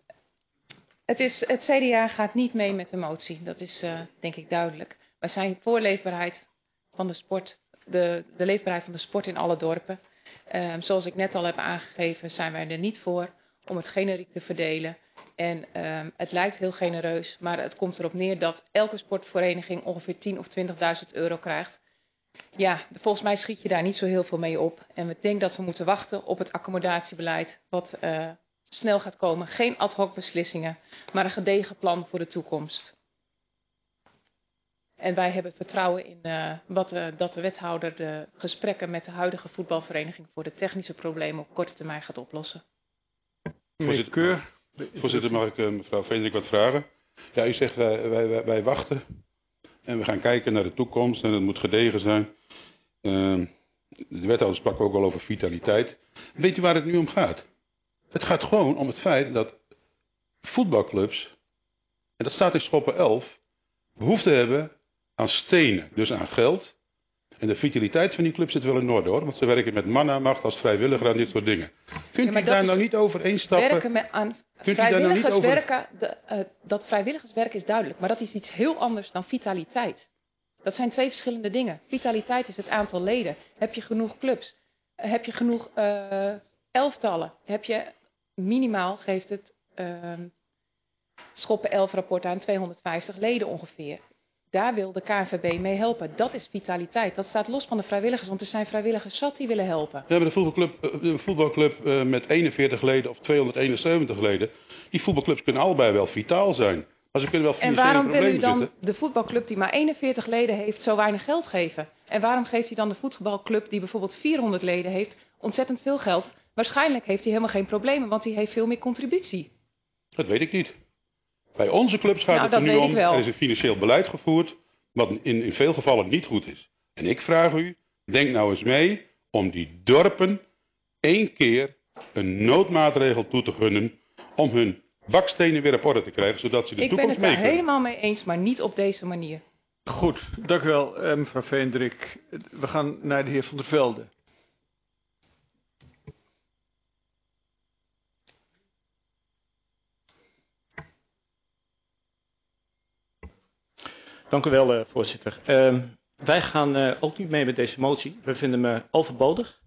het CDA gaat niet mee met de motie. Dat is denk ik duidelijk. Wij zijn voor leefbaarheid van de sport, de leefbaarheid van de sport in alle dorpen. Zoals ik net al heb aangegeven, zijn wij er niet voor om het generiek te verdelen. En het lijkt heel genereus, maar het komt erop neer dat elke sportvereniging ongeveer 10.000 of 20.000 euro krijgt. Ja, volgens mij schiet je daar niet zo heel veel mee op. En we denken dat we moeten wachten op het accommodatiebeleid wat snel gaat komen. Geen ad hoc beslissingen, maar een gedegen plan voor de toekomst. En wij hebben vertrouwen in dat de wethouder de gesprekken met de huidige voetbalvereniging voor de technische problemen op korte termijn gaat oplossen. Voorzitter, mag ik mevrouw Veendrik wat vragen? Ja, u zegt wij wachten en we gaan kijken naar de toekomst en het moet gedegen zijn. De wethouder sprak ook al over vitaliteit. Weet u waar het nu om gaat? Het gaat gewoon om het feit dat voetbalclubs, en dat staat in Schoppen 11, behoefte hebben aan stenen, dus aan geld. En de vitaliteit van die club zit wel in orde hoor, want ze werken met manna-macht als vrijwilliger aan dit soort dingen. Kunt u daar nou niet over instappen? Dat vrijwilligerswerk is duidelijk, maar dat is iets heel anders dan vitaliteit. Dat zijn twee verschillende dingen. Vitaliteit is het aantal leden. Heb je genoeg clubs? Heb je genoeg elftallen? Heb je minimaal, geeft het Schoppen 11 rapport aan 250 leden ongeveer. Daar wil de KNVB mee helpen. Dat is vitaliteit. Dat staat los van de vrijwilligers, want er zijn vrijwilligers zat die willen helpen. Ja, maar de voetbalclub met 41 leden of 271 leden, die voetbalclubs kunnen allebei wel vitaal zijn. Maar ze kunnen wel financiële problemen zitten. En waarom wil u dan de voetbalclub die maar 41 leden heeft zo weinig geld geven? En waarom geeft u dan de voetbalclub die bijvoorbeeld 400 leden heeft ontzettend veel geld? Waarschijnlijk heeft hij helemaal geen problemen, want hij heeft veel meer contributie. Dat weet ik niet. Bij onze clubs gaat het er nu om, er is een financieel beleid gevoerd, wat in veel gevallen niet goed is. En ik vraag u, denk nou eens mee om die dorpen 1 keer een noodmaatregel toe te gunnen om hun bakstenen weer op orde te krijgen, zodat ze de toekomst mee kunnen. Ik ben het daar helemaal mee eens, maar niet op deze manier. Goed, dank u wel, mevrouw Veendrik. We gaan naar de heer Van der Velde. Dank u wel, voorzitter. Wij gaan ook niet mee met deze motie. We vinden hem overbodig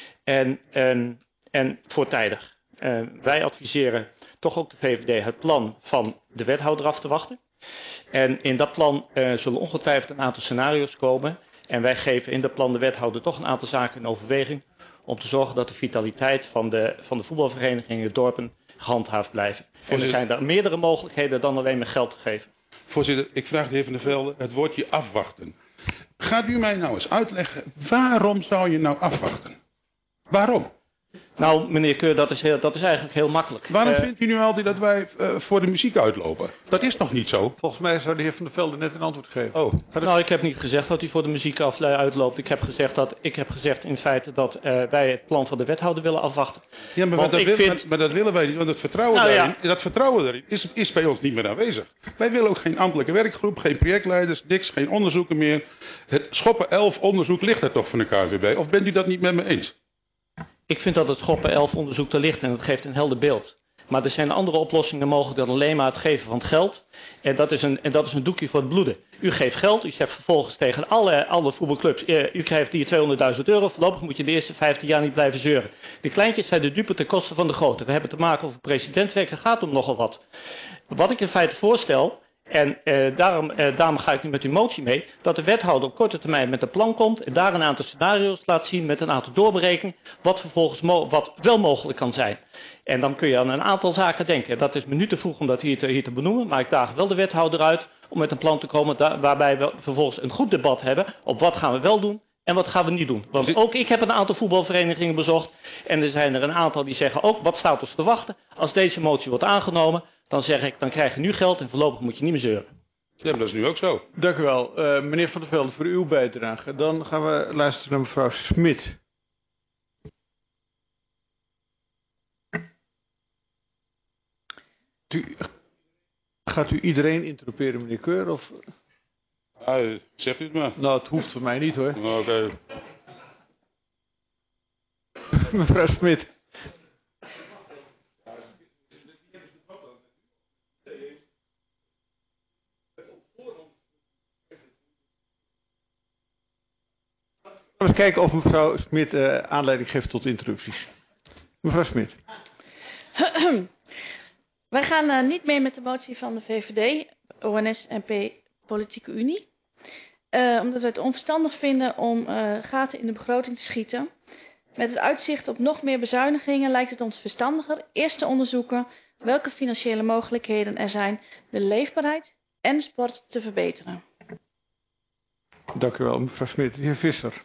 en voortijdig. Wij adviseren toch ook de VVD het plan van de wethouder af te wachten. En in dat plan zullen ongetwijfeld een aantal scenario's komen. En wij geven in dat plan de wethouder toch een aantal zaken in overweging om te zorgen dat de vitaliteit van de voetbalverenigingen in dorpen gehandhaafd blijven. En er zijn daar meerdere mogelijkheden dan alleen maar geld te geven. Voorzitter, ik vraag de heer Van der Velde het woordje afwachten. Gaat u mij nou eens uitleggen, waarom zou je nou afwachten? Waarom? Nou, meneer Keur, dat is eigenlijk heel makkelijk. Waarom vindt u nu altijd dat wij voor de muziek uitlopen? Dat is toch niet zo? Volgens mij zou de heer Van der Velde net een antwoord geven. Oh. Nou, ik heb niet gezegd dat hij voor de muziek uitloopt. Ik heb gezegd in feite dat wij het plan van de wethouder willen afwachten. Ja, maar dat willen wij niet, want het vertrouwen dat vertrouwen daarin is bij ons niet meer aanwezig. Wij willen ook geen ambtelijke werkgroep, geen projectleiders, niks, geen onderzoeken meer. Het Schoppen 11 onderzoek ligt er toch van de KNVB? Of bent u dat niet met me eens? Ik vind dat het Schoppen 11 onderzoek er ligt en dat geeft een helder beeld. Maar er zijn andere oplossingen mogelijk dan alleen maar het geven van het geld. En dat is een doekje voor het bloeden. U geeft geld, u zegt vervolgens tegen alle voetbalclubs, u krijgt hier €200.000, voorlopig moet je de eerste 15 jaar niet blijven zeuren. De kleintjes zijn de dupe ten koste van de grote. We hebben te maken over presidentwerk, er gaat om nogal wat. Wat ik in feite voorstel, en daarom ga ik nu met uw motie mee, dat de wethouder op korte termijn met een plan komt en daar een aantal scenario's laat zien met een aantal doorberekeningen, wat vervolgens wat wel mogelijk kan zijn. En dan kun je aan een aantal zaken denken. Dat is me nu te vroeg om dat hier te benoemen, maar ik daag wel de wethouder uit om met een plan te komen waarbij we vervolgens een goed debat hebben op wat gaan we wel doen en wat gaan we niet doen. Want ook ik heb een aantal voetbalverenigingen bezocht en er zijn er een aantal die zeggen ook wat staat ons te wachten. Als deze motie wordt aangenomen, dan zeg ik, dan krijg je nu geld en voorlopig moet je niet meer zeuren. Ja, maar dat is nu ook zo. Dank u wel. Meneer Van der Velde, voor uw bijdrage. Dan gaan we luisteren naar mevrouw Smit. Gaat u iedereen interroperen, meneer Keur? Of? Ja, zegt u het maar. Nou, het hoeft voor mij niet hoor. Oké. Mevrouw Smit. Even kijken of mevrouw Smit aanleiding geeft tot interrupties. Mevrouw Smit. Wij gaan niet mee met de motie van de VVD, ONS, NP, Politieke Unie. Omdat we het onverstandig vinden om gaten in de begroting te schieten. Met het uitzicht op nog meer bezuinigingen lijkt het ons verstandiger eerst te onderzoeken welke financiële mogelijkheden er zijn de leefbaarheid en de sport te verbeteren. Dank u wel, mevrouw Smit. De heer Visser.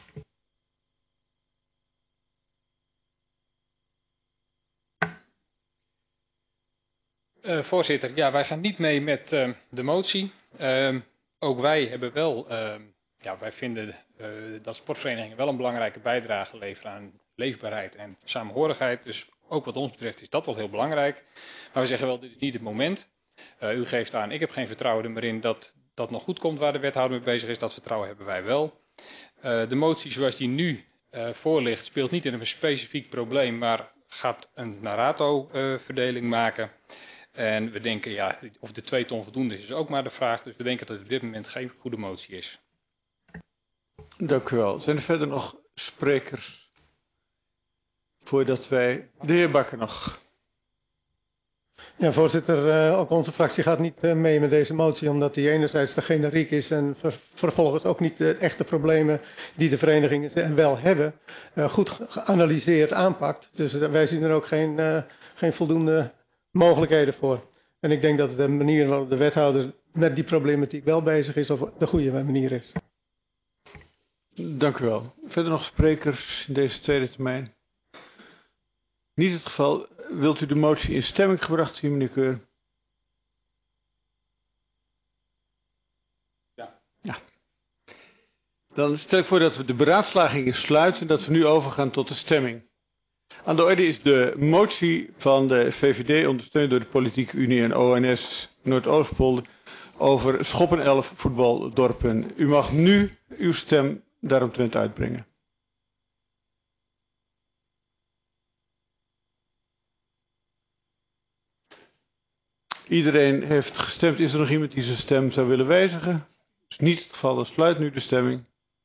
Voorzitter, ja, wij gaan niet mee met de motie. Ook wij hebben wel, wij vinden dat sportverenigingen wel een belangrijke bijdrage leveren aan leefbaarheid en samenhorigheid. Dus ook wat ons betreft is dat wel heel belangrijk. Maar we zeggen wel, dit is niet het moment. U geeft aan, ik heb geen vertrouwen er meer in dat dat nog goed komt waar de wethouder mee bezig is. Dat vertrouwen hebben wij wel. De motie zoals die nu voor ligt speelt niet in een specifiek probleem, maar gaat een Narato-verdeling maken. En we denken, ja, of de 2 ton voldoende is ook maar de vraag. Dus we denken dat het op dit moment geen goede motie is. Dank u wel. Zijn er verder nog sprekers? Voordat wij... De heer Bakker nog. Ja, voorzitter, ook onze fractie gaat niet mee met deze motie, omdat die enerzijds te generiek is en vervolgens ook niet de echte problemen die de verenigingen wel hebben, goed geanalyseerd aanpakt. Dus wij zien er ook geen voldoende mogelijkheden voor. En ik denk dat de manier waarop de wethouder met die problematiek wel bezig is, op de goede manier is. Dank u wel. Verder nog sprekers in deze tweede termijn? Niet het geval. Wilt u de motie in stemming gebracht zien, meneer Keur? Ja. Dan stel ik voor dat we de beraadslagingen sluiten en dat we nu overgaan tot de stemming. Aan de orde is de motie van de VVD, ondersteund door de Politieke Unie en ONS Noordoostpolder, over Schoppen 11 voetbaldorpen. U mag nu uw stem daaromtrent uitbrengen. Iedereen heeft gestemd. Is er nog iemand die zijn stem zou willen wijzigen? Dat is niet het geval, dan sluit nu de stemming.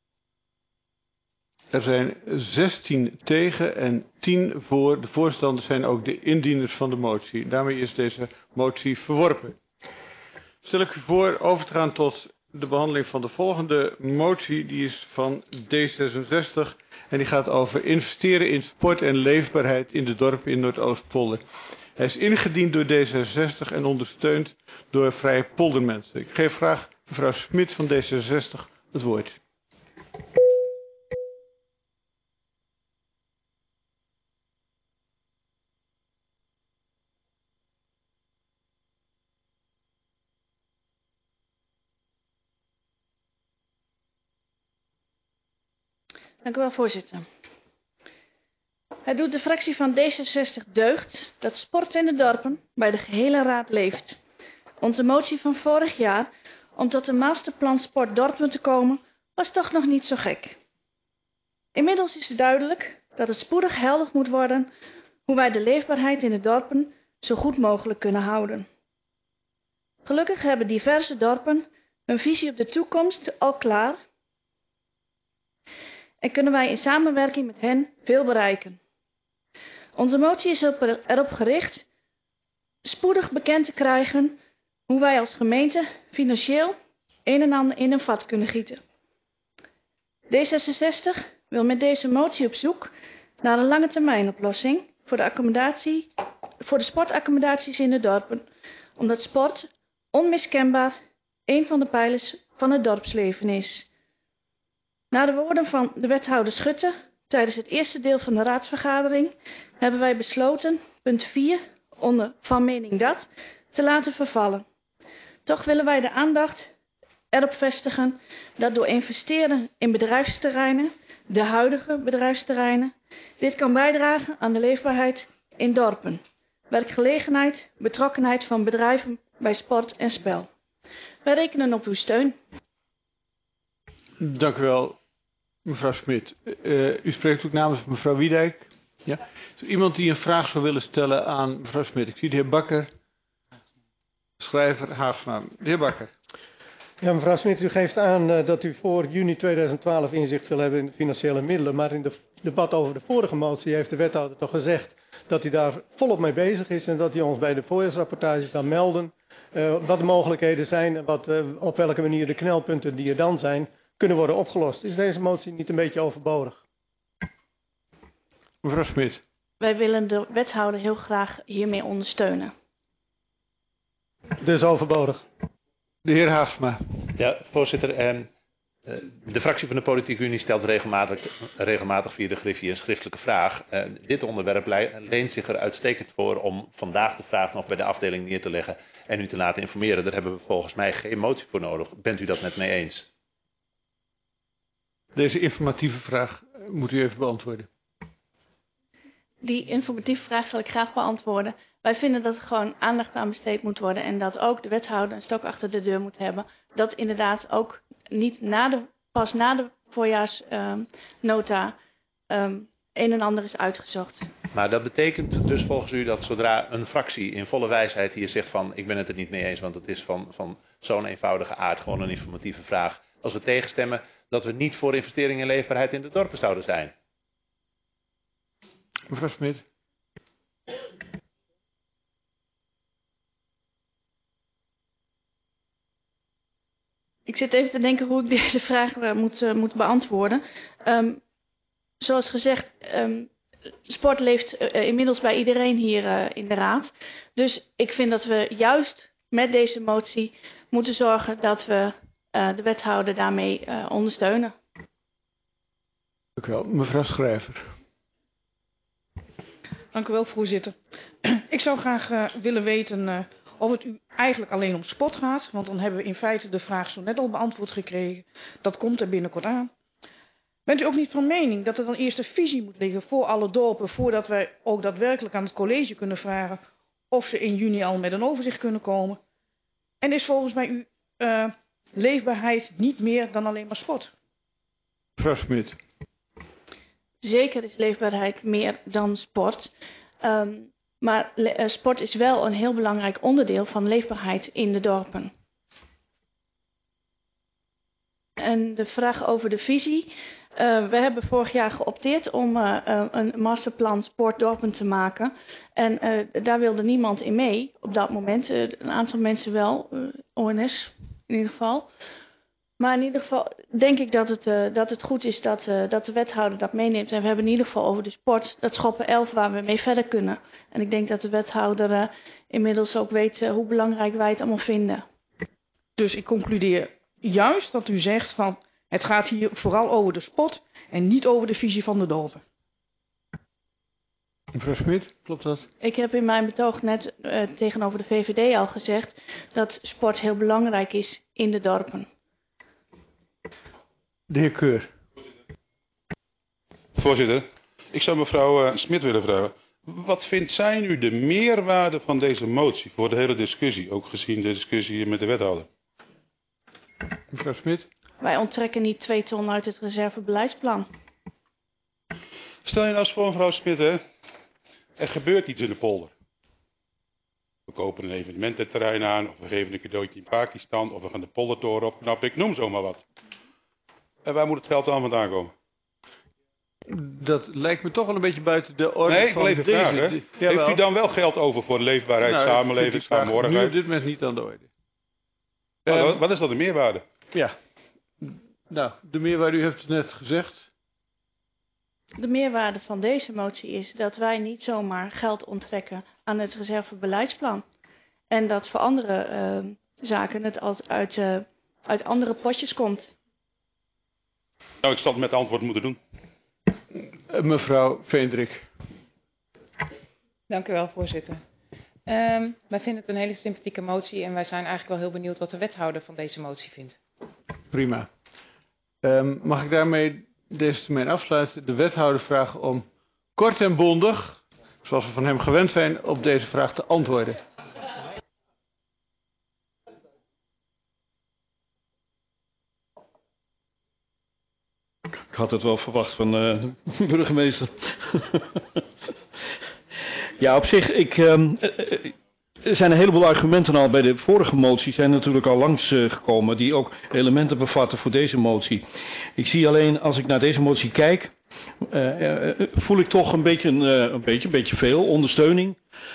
Er zijn 16 tegen en 10 voor. De voorstanders zijn ook de indieners van de motie. Daarmee is deze motie verworpen. Stel ik u voor over te gaan tot de behandeling van de volgende motie. Die is van D66 en die gaat over investeren in sport en leefbaarheid in de dorpen in Noordoostpolder. Hij is ingediend door D66 en ondersteund door Vrije Poldermensen. Ik geef graag mevrouw Smit van D66 het woord. Dank u wel, voorzitter. Het doet de fractie van D66 deugd dat sport in de dorpen bij de gehele raad leeft. Onze motie van vorig jaar om tot een masterplan sportdorpen te komen was toch nog niet zo gek. Inmiddels is het duidelijk dat het spoedig helder moet worden hoe wij de leefbaarheid in de dorpen zo goed mogelijk kunnen houden. Gelukkig hebben diverse dorpen hun visie op de toekomst al klaar en kunnen wij in samenwerking met hen veel bereiken. Onze motie is erop gericht spoedig bekend te krijgen hoe wij als gemeente financieel een en ander in een vat kunnen gieten. D66 wil met deze motie op zoek naar een lange termijn oplossing voor de sportaccommodaties in de dorpen, omdat sport onmiskenbaar een van de pijlers van het dorpsleven is. Na de woorden van de wethouder Schutte tijdens het eerste deel van de raadsvergadering hebben wij besloten punt 4 onder van mening dat te laten vervallen. Toch willen wij de aandacht erop vestigen dat door investeren in bedrijfsterreinen, de huidige bedrijfsterreinen, dit kan bijdragen aan de leefbaarheid in dorpen, werkgelegenheid, betrokkenheid van bedrijven bij sport en spel. Wij rekenen op uw steun. Dank u wel, mevrouw Smit. U spreekt ook namens mevrouw Wiedijk. Ja? Is er iemand die een vraag zou willen stellen aan mevrouw Smit? Ik zie de heer Bakker, schrijver Haagsma. De heer Bakker. Ja, mevrouw Smit, u geeft aan dat u voor juni 2012 inzicht wil hebben in de financiële middelen. Maar in het debat over de vorige motie heeft de wethouder toch gezegd dat hij daar volop mee bezig is. En dat hij ons bij de voorjaarsrapportage zal melden wat de mogelijkheden zijn en op welke manier de knelpunten die er dan zijn kunnen worden opgelost. Is deze motie niet een beetje overbodig? Mevrouw Smit. Wij willen de wethouder heel graag hiermee ondersteunen. Dus overbodig. De heer Haagsma. Ja, voorzitter. De fractie van de Politieke Unie stelt regelmatig via de Griffie een schriftelijke vraag. Dit onderwerp leent zich er uitstekend voor om vandaag de vraag nog bij de afdeling neer te leggen en u te laten informeren. Daar hebben we volgens mij geen motie voor nodig. Bent u dat met mij eens? Deze informatieve vraag moet u even beantwoorden. Die informatieve vraag zal ik graag beantwoorden. Wij vinden dat er gewoon aandacht aan besteed moet worden en dat ook de wethouder een stok achter de deur moet hebben. Dat inderdaad ook niet pas na de voorjaarsnota een en ander is uitgezocht. Maar dat betekent dus volgens u dat zodra een fractie in volle wijsheid hier zegt van ik ben het er niet mee eens, want het is van zo'n eenvoudige aard gewoon een informatieve vraag. Als we tegenstemmen dat we niet voor investeringen in leefbaarheid in de dorpen zouden zijn. Mevrouw Smit. Ik zit even te denken hoe ik deze vraag moet beantwoorden. Zoals gezegd, sport leeft inmiddels bij iedereen hier in de raad. Dus ik vind dat we juist met deze motie moeten zorgen dat we de wethouder daarmee ondersteunen. Dank u wel. Mevrouw Schrijver. Dank u wel, voorzitter. Ik zou graag willen weten of het u eigenlijk alleen om sport gaat. Want dan hebben we in feite de vraag zo net al beantwoord gekregen. Dat komt er binnenkort aan. Bent u ook niet van mening dat er dan eerst een visie moet liggen voor alle dorpen, voordat wij ook daadwerkelijk aan het college kunnen vragen of ze in juni al met een overzicht kunnen komen? En is volgens mij uw leefbaarheid niet meer dan alleen maar sport? Mevrouw Smit. Zeker is leefbaarheid meer dan sport. Maar sport is wel een heel belangrijk onderdeel van leefbaarheid in de dorpen. En de vraag over de visie. We hebben vorig jaar geopteerd om een masterplan sportdorpen te maken. En daar wilde niemand in mee op dat moment. Een aantal mensen wel, ONS in ieder geval. Maar in ieder geval denk ik dat het goed is dat de wethouder dat meeneemt. En we hebben in ieder geval over de sport, dat schoppen 11 waar we mee verder kunnen. En ik denk dat de wethouder inmiddels ook weet hoe belangrijk wij het allemaal vinden. Dus ik concludeer juist dat u zegt van het gaat hier vooral over de sport en niet over de visie van de dorpen. Mevrouw Smit, klopt dat? Ik heb in mijn betoog net tegenover de VVD al gezegd dat sport heel belangrijk is in de dorpen. De heer Keur. Voorzitter, ik zou mevrouw Smit willen vragen. Wat vindt zij nu de meerwaarde van deze motie voor de hele discussie, ook gezien de discussie met de wethouder? Mevrouw Smit. Wij onttrekken niet 2 ton uit het reservebeleidsplan. Stel je nou eens voor, mevrouw Smit, hè? Er gebeurt iets in de polder. We kopen een evenemententerrein aan, of we geven een cadeautje in Pakistan, of we gaan de poldertoren opknappen, ik noem zomaar wat. En waar moet het geld dan vandaan komen? Dat lijkt me toch wel een beetje buiten de orde Nee, ik van wil even deze... vragen. Heeft u dan wel geld over voor leefbaarheid, samenleving, samenhorigheid? Nu op dit moment niet aan de orde. Wat is dan de meerwaarde? Ja, nou, de meerwaarde, u heeft het net gezegd. De meerwaarde van deze motie is dat wij niet zomaar geld onttrekken aan het reservebeleidsplan. En dat voor andere zaken het uit andere potjes komt. Nou, ik zal het met antwoord moeten doen. Mevrouw Veendrik. Dank u wel, voorzitter. Wij vinden het een hele sympathieke motie en wij zijn eigenlijk wel heel benieuwd wat de wethouder van deze motie vindt. Prima. Mag ik daarmee deze termijn afsluiten? De wethouder vragen om kort en bondig, zoals we van hem gewend zijn, op deze vraag te antwoorden. Ik had het wel verwacht van de burgemeester. Ja, op zich, er zijn een heleboel argumenten al bij de vorige motie, zijn natuurlijk al langsgekomen, die ook elementen bevatten voor deze motie. Ik zie alleen, als ik naar deze motie kijk, voel ik toch een beetje veel ondersteuning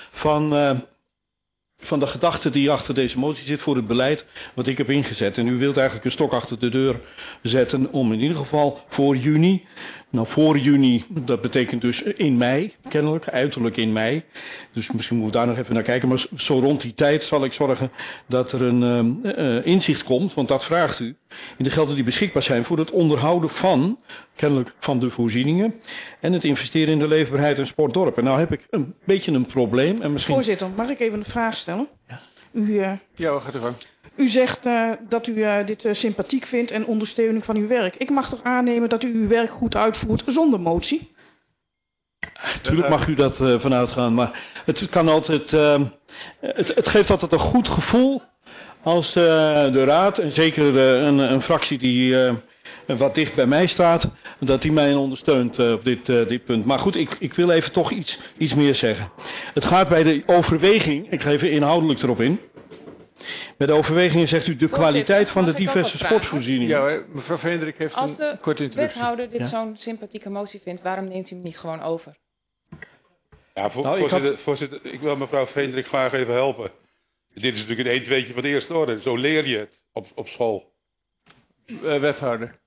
van de gedachte die achter deze motie zit voor het beleid wat ik heb ingezet. En u wilt eigenlijk een stok achter de deur zetten om in ieder geval voor juni, nou voor juni, dat betekent dus in mei, kennelijk, uiterlijk in mei. Dus misschien moeten we daar nog even naar kijken, maar zo rond die tijd zal ik zorgen dat er een inzicht komt, want dat vraagt u, in de gelden die beschikbaar zijn voor het onderhouden van, kennelijk van de voorzieningen en het investeren in de leefbaarheid en sportdorpen. Nou heb ik een beetje een probleem. En misschien... Voorzitter, mag ik even een vraag stellen? Ja. Ja, gaat er gang. U zegt dat u dit sympathiek vindt en ondersteuning van uw werk. Ik mag toch aannemen dat u uw werk goed uitvoert zonder motie? Natuurlijk mag u dat vanuit gaan, maar het kan altijd, het geeft altijd een goed gevoel als de raad, en zeker een fractie die wat dicht bij mij staat, dat die mij ondersteunt op dit punt. Maar goed, ik wil even toch iets meer zeggen. Het gaat bij de overweging, ik ga even inhoudelijk erop in. Bij de overwegingen zegt u de kwaliteit van de diverse sportvoorzieningen. Ja, mevrouw Veendrik heeft Als een korte de introductie. wethouder dit zo'n sympathieke motie vindt, waarom neemt u hem niet gewoon over? Ja, voorzitter, ik wil mevrouw Veendrik graag even helpen. Dit is natuurlijk een 1-2'tje van de eerste orde. Zo leer je het op school. Wethouder.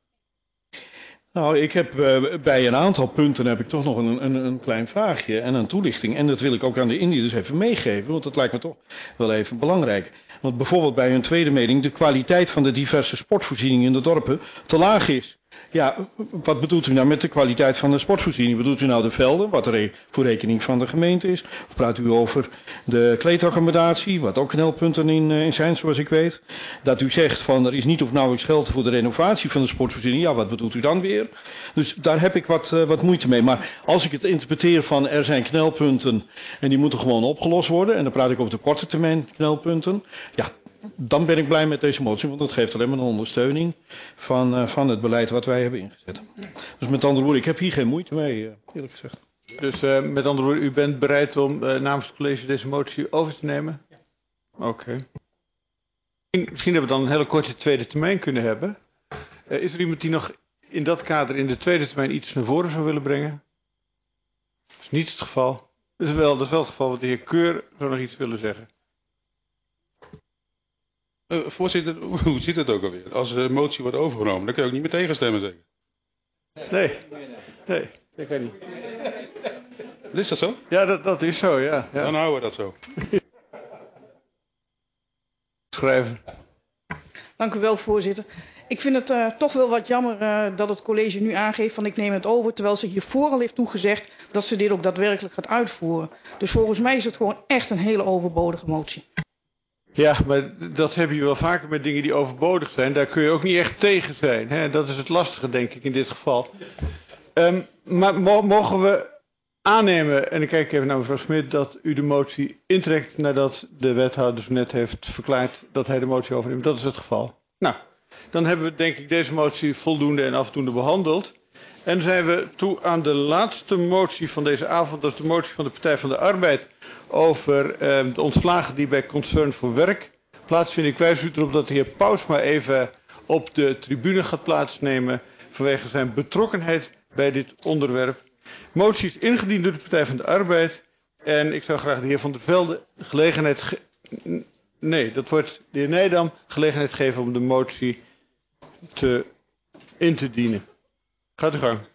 Nou, ik heb bij een aantal punten heb ik toch nog een klein vraagje en een toelichting. En dat wil ik ook aan de Indiërs even meegeven, want dat lijkt me toch wel even belangrijk. Want bijvoorbeeld bij hun tweede mening de kwaliteit van de diverse sportvoorzieningen in de dorpen te laag is. Ja, wat bedoelt u nou met de kwaliteit van de sportvoorziening? Bedoelt u nou de velden, wat er voor rekening van de gemeente is? Of praat u over de kleedaccommodatie, wat ook knelpunten in zijn, zoals ik weet? Dat u zegt van er is niet of nauwelijks geld voor de renovatie van de sportvoorziening. Ja, wat bedoelt u dan weer? Dus daar heb ik wat moeite mee. Maar als ik het interpreteer van er zijn knelpunten en die moeten gewoon opgelost worden, en dan praat ik over de korte termijn knelpunten, ja, dan ben ik blij met deze motie, want dat geeft alleen maar een ondersteuning van het beleid wat wij hebben ingezet. Dus met andere woorden, ik heb hier geen moeite mee, eerlijk gezegd. Dus met andere woorden, u bent bereid om namens het college deze motie over te nemen? Ja. Oké. Misschien hebben we dan een hele korte tweede termijn kunnen hebben. Is er iemand die nog in dat kader in de tweede termijn iets naar voren zou willen brengen? Dat is niet het geval. Dat is wel het geval, want de heer Keur zou nog iets willen zeggen. Voorzitter, hoe zit het ook alweer? Als een motie wordt overgenomen, dan kun je ook niet meer tegenstemmen zeggen. Nee, ik weet niet. Is dat zo? Ja, dat is zo, ja. Dan houden we dat zo. Schrijven. Dank u wel, voorzitter. Ik vind het toch wel wat jammer dat het college nu aangeeft van ik neem het over, terwijl ze hiervoor al heeft toegezegd dat ze dit ook daadwerkelijk gaat uitvoeren. Dus volgens mij is het gewoon echt een hele overbodige motie. Ja, maar dat heb je wel vaker met dingen die overbodig zijn. Daar kun je ook niet echt tegen zijn. Hè? Dat is het lastige, denk ik, in dit geval. Maar mogen we aannemen, en ik kijk even naar mevrouw Smit, dat u de motie intrekt nadat de wethouder net heeft verklaard dat hij de motie overneemt. Dat is het geval. Nou, dan hebben we denk ik deze motie voldoende en afdoende behandeld. En dan zijn we toe aan de laatste motie van deze avond. Dat is de motie van de Partij van de Arbeid over de ontslagen die bij Concern voor Werk plaatsvinden. Ik wijs u erop dat de heer Pausma even op de tribune gaat plaatsnemen vanwege zijn betrokkenheid bij dit onderwerp. Motie is ingediend door de Partij van de Arbeid. En ik zou graag de heer Van der Velde dat wordt de heer Nijdam gelegenheid geven om de motie in te dienen. Gaat uw gang.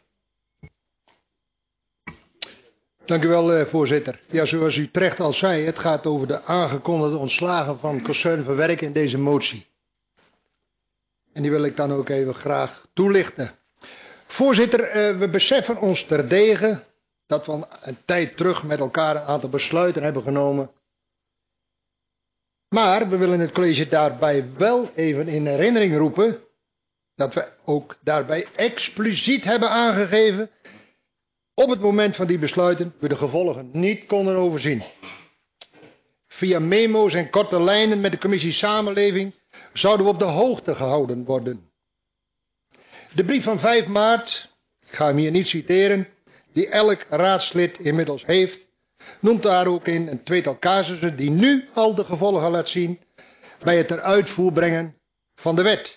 Dank u wel, voorzitter. Ja, zoals u terecht al zei, het gaat over de aangekondigde ontslagen van Concern voor Werk in deze motie. En die wil ik dan ook even graag toelichten. Voorzitter, we beseffen ons terdege dat we een tijd terug met elkaar een aantal besluiten hebben genomen. Maar we willen het college daarbij wel even in herinnering roepen dat we ook daarbij expliciet hebben aangegeven op het moment van die besluiten we de gevolgen niet konden overzien. Via memo's en korte lijnen met de commissie Samenleving zouden we op de hoogte gehouden worden. De brief van 5 maart, ik ga hem hier niet citeren, die elk raadslid inmiddels heeft, noemt daar ook in een tweetal casussen die nu al de gevolgen laat zien bij het ter uitvoer brengen van de wet.